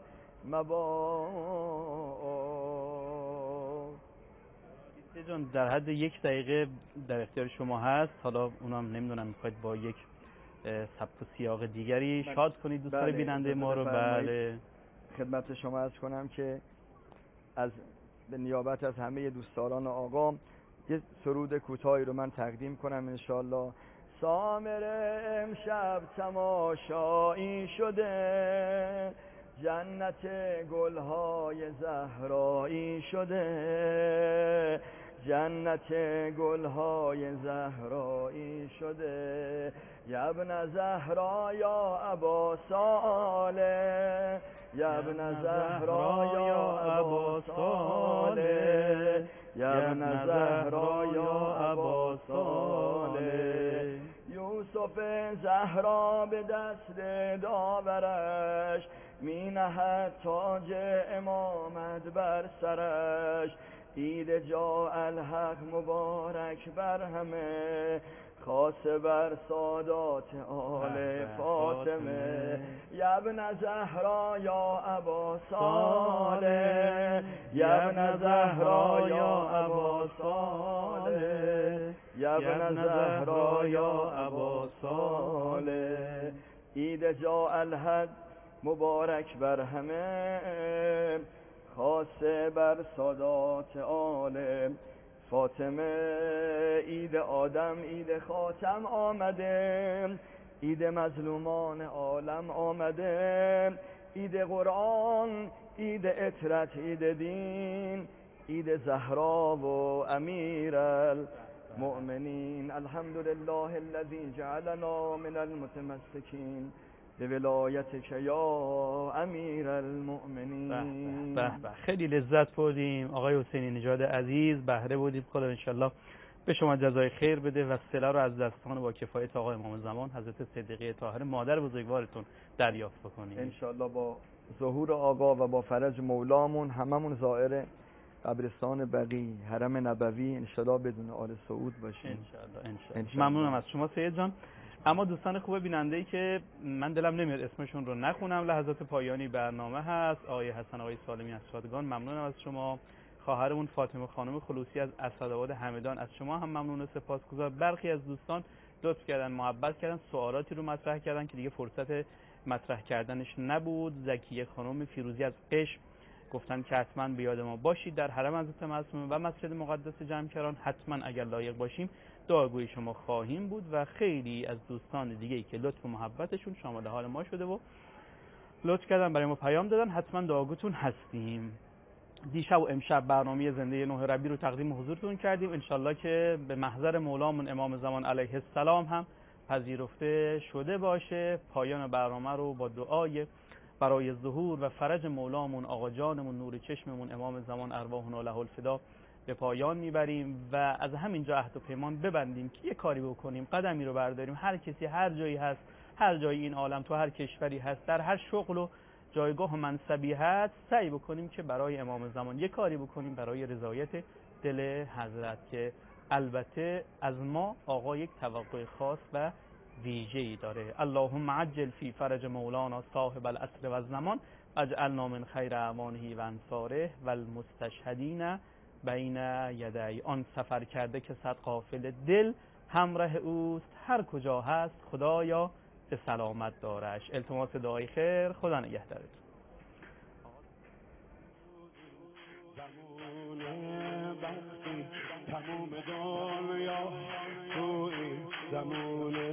مباد. جان در حد یک دقیقه در اختیار شما هست، حالا اونم نمیدونم میخواید با یک سبک و سیاق دیگری شاد کنید دوستان بیننده ما رو. بله خدمت شما عرض کنم که از به نیابت از همه دوستداران آقا یه سرود کوتاهی رو من تقدیم کنم انشالله. سامر امشب تماشایی شده، جنت گلهای زهرایی شده، جنت گلهای زهرایی شده. یا ابن زهرا یا ابا صالح، یا ابن زهرا یا ابا صالح، یا ابن زهرا یا ابا صالح. یوسف زهرا به دست داورش، می نهد تاج امامت بر سرش. عید جا الحق مبارک بر همه، خاصه بر سادات آل فاطمه. یا ابن زهرا یا ابا صالح، یا ابن زهرا یا ابا صالح، یا ابن زهرا یا ابا صالح. عید جا الحق مبارک بر همه، خاصه بر سادات آل فاطمه. عید آدم عید خاتم آمده، عید مظلومان عالم آمده. عید قرآن عید اطرت عید دین، عید زهرا و امیر المؤمنین. الحمدلله الذی جعلنا من المتمسکین به ولایتک یا امیر المؤمنین. به به خیلی لذت بردیم آقای حسینی نژاد عزیز، بهره بودیم. خدا انشالله به شما جزای خیر بده و صله رو از دستان با کفایت آقای امام زمان حضرت صدیقه طاهره مادر بزرگوارتون دریافت بکنیم انشالله. با ظهور آقا و با فرج مولامون هممون زائر قبرستان بقیع حرم نبوی انشالله بدون آل سعود باشیم انشالله. انشالله. ممنونم از شما سید جان. اما دوستان خوب بیننده‌ای که من دلم نمیاد اسمشون رو نخونم، لحظات پایانی برنامه هست. آقای حسن، آقای سالمی از شادگان ممنونم از شما. خواهرمون فاطمه خانم خلوصی از اسدآباد همدان از شما هم ممنون و سپاسگزار. برخی از دوستان لطف کردن، محبت کردن، سوالاتی رو مطرح کردن که دیگه فرصت مطرح کردنش نبود. زکیه خانم فیروزی از قشم گفتن که حتما به یاد ما باشید در حرم حضرت معصومه و مسجد مقدس جمکران، حتما اگر لایق باشیم دعاگوی شما خواهیم بود و خیلی از دوستان دیگه‌ای که لطف و محبتشون شامل حال ما شده و لطف کردن برای ما پیام دادن، حتما دعاگوتون هستیم. دیشب و امشب برنامه زنده نه ربیع رو تقدیم حضورتون کردیم. انشالله که به محضر مولامون امام زمان علیه السلام هم پذیرفته شده باشه. پایان برنامه رو با دعای برای ظهور و فرج مولامون آقا جانمون نور چشممون امام زمان ارواحنا له الفدا به پایان میبریم و از همینجا عهد و پیمان ببندیم که یه کاری بکنیم، قدمی رو برداریم. هر کسی هر جایی هست، هر جایی این عالم، تو هر کشوری هست، در هر شغل و جایگاه و منصبی هست، سعی بکنیم که برای امام زمان یه کاری بکنیم برای رضایت دل حضرت، که البته از ما آقا یک توقع خاص و ویژه‌ای داره. اللهم عجل فی فرج مولانا صاحب العصر و الزمان، اجعلنا من خیر اعوانه و انصاره و المستشهدین بین یدی. آن سفر کرده که صد قافله دل همراه اوست، هر کجا هست خدایا به سلامت دارش. التماس دعای خیر، خدا نگهدارت. تموم دنیا توی زمونه،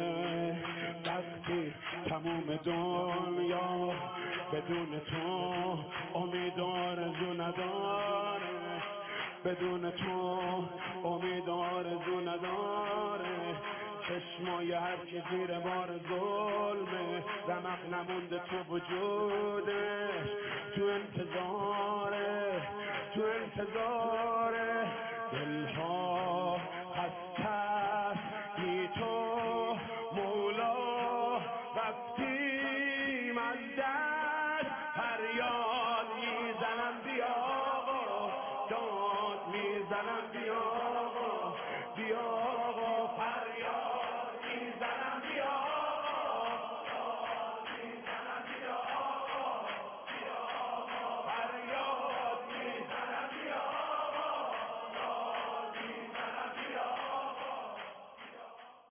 وقتی تموم دنیا بدون تو امید آرزو نداره، بدون تو امید آرزو نداره. چشمای هر کی زیر بار ظلمه، رمق نمونده تو وجودش، تو انتظاره تو انتظاره دلها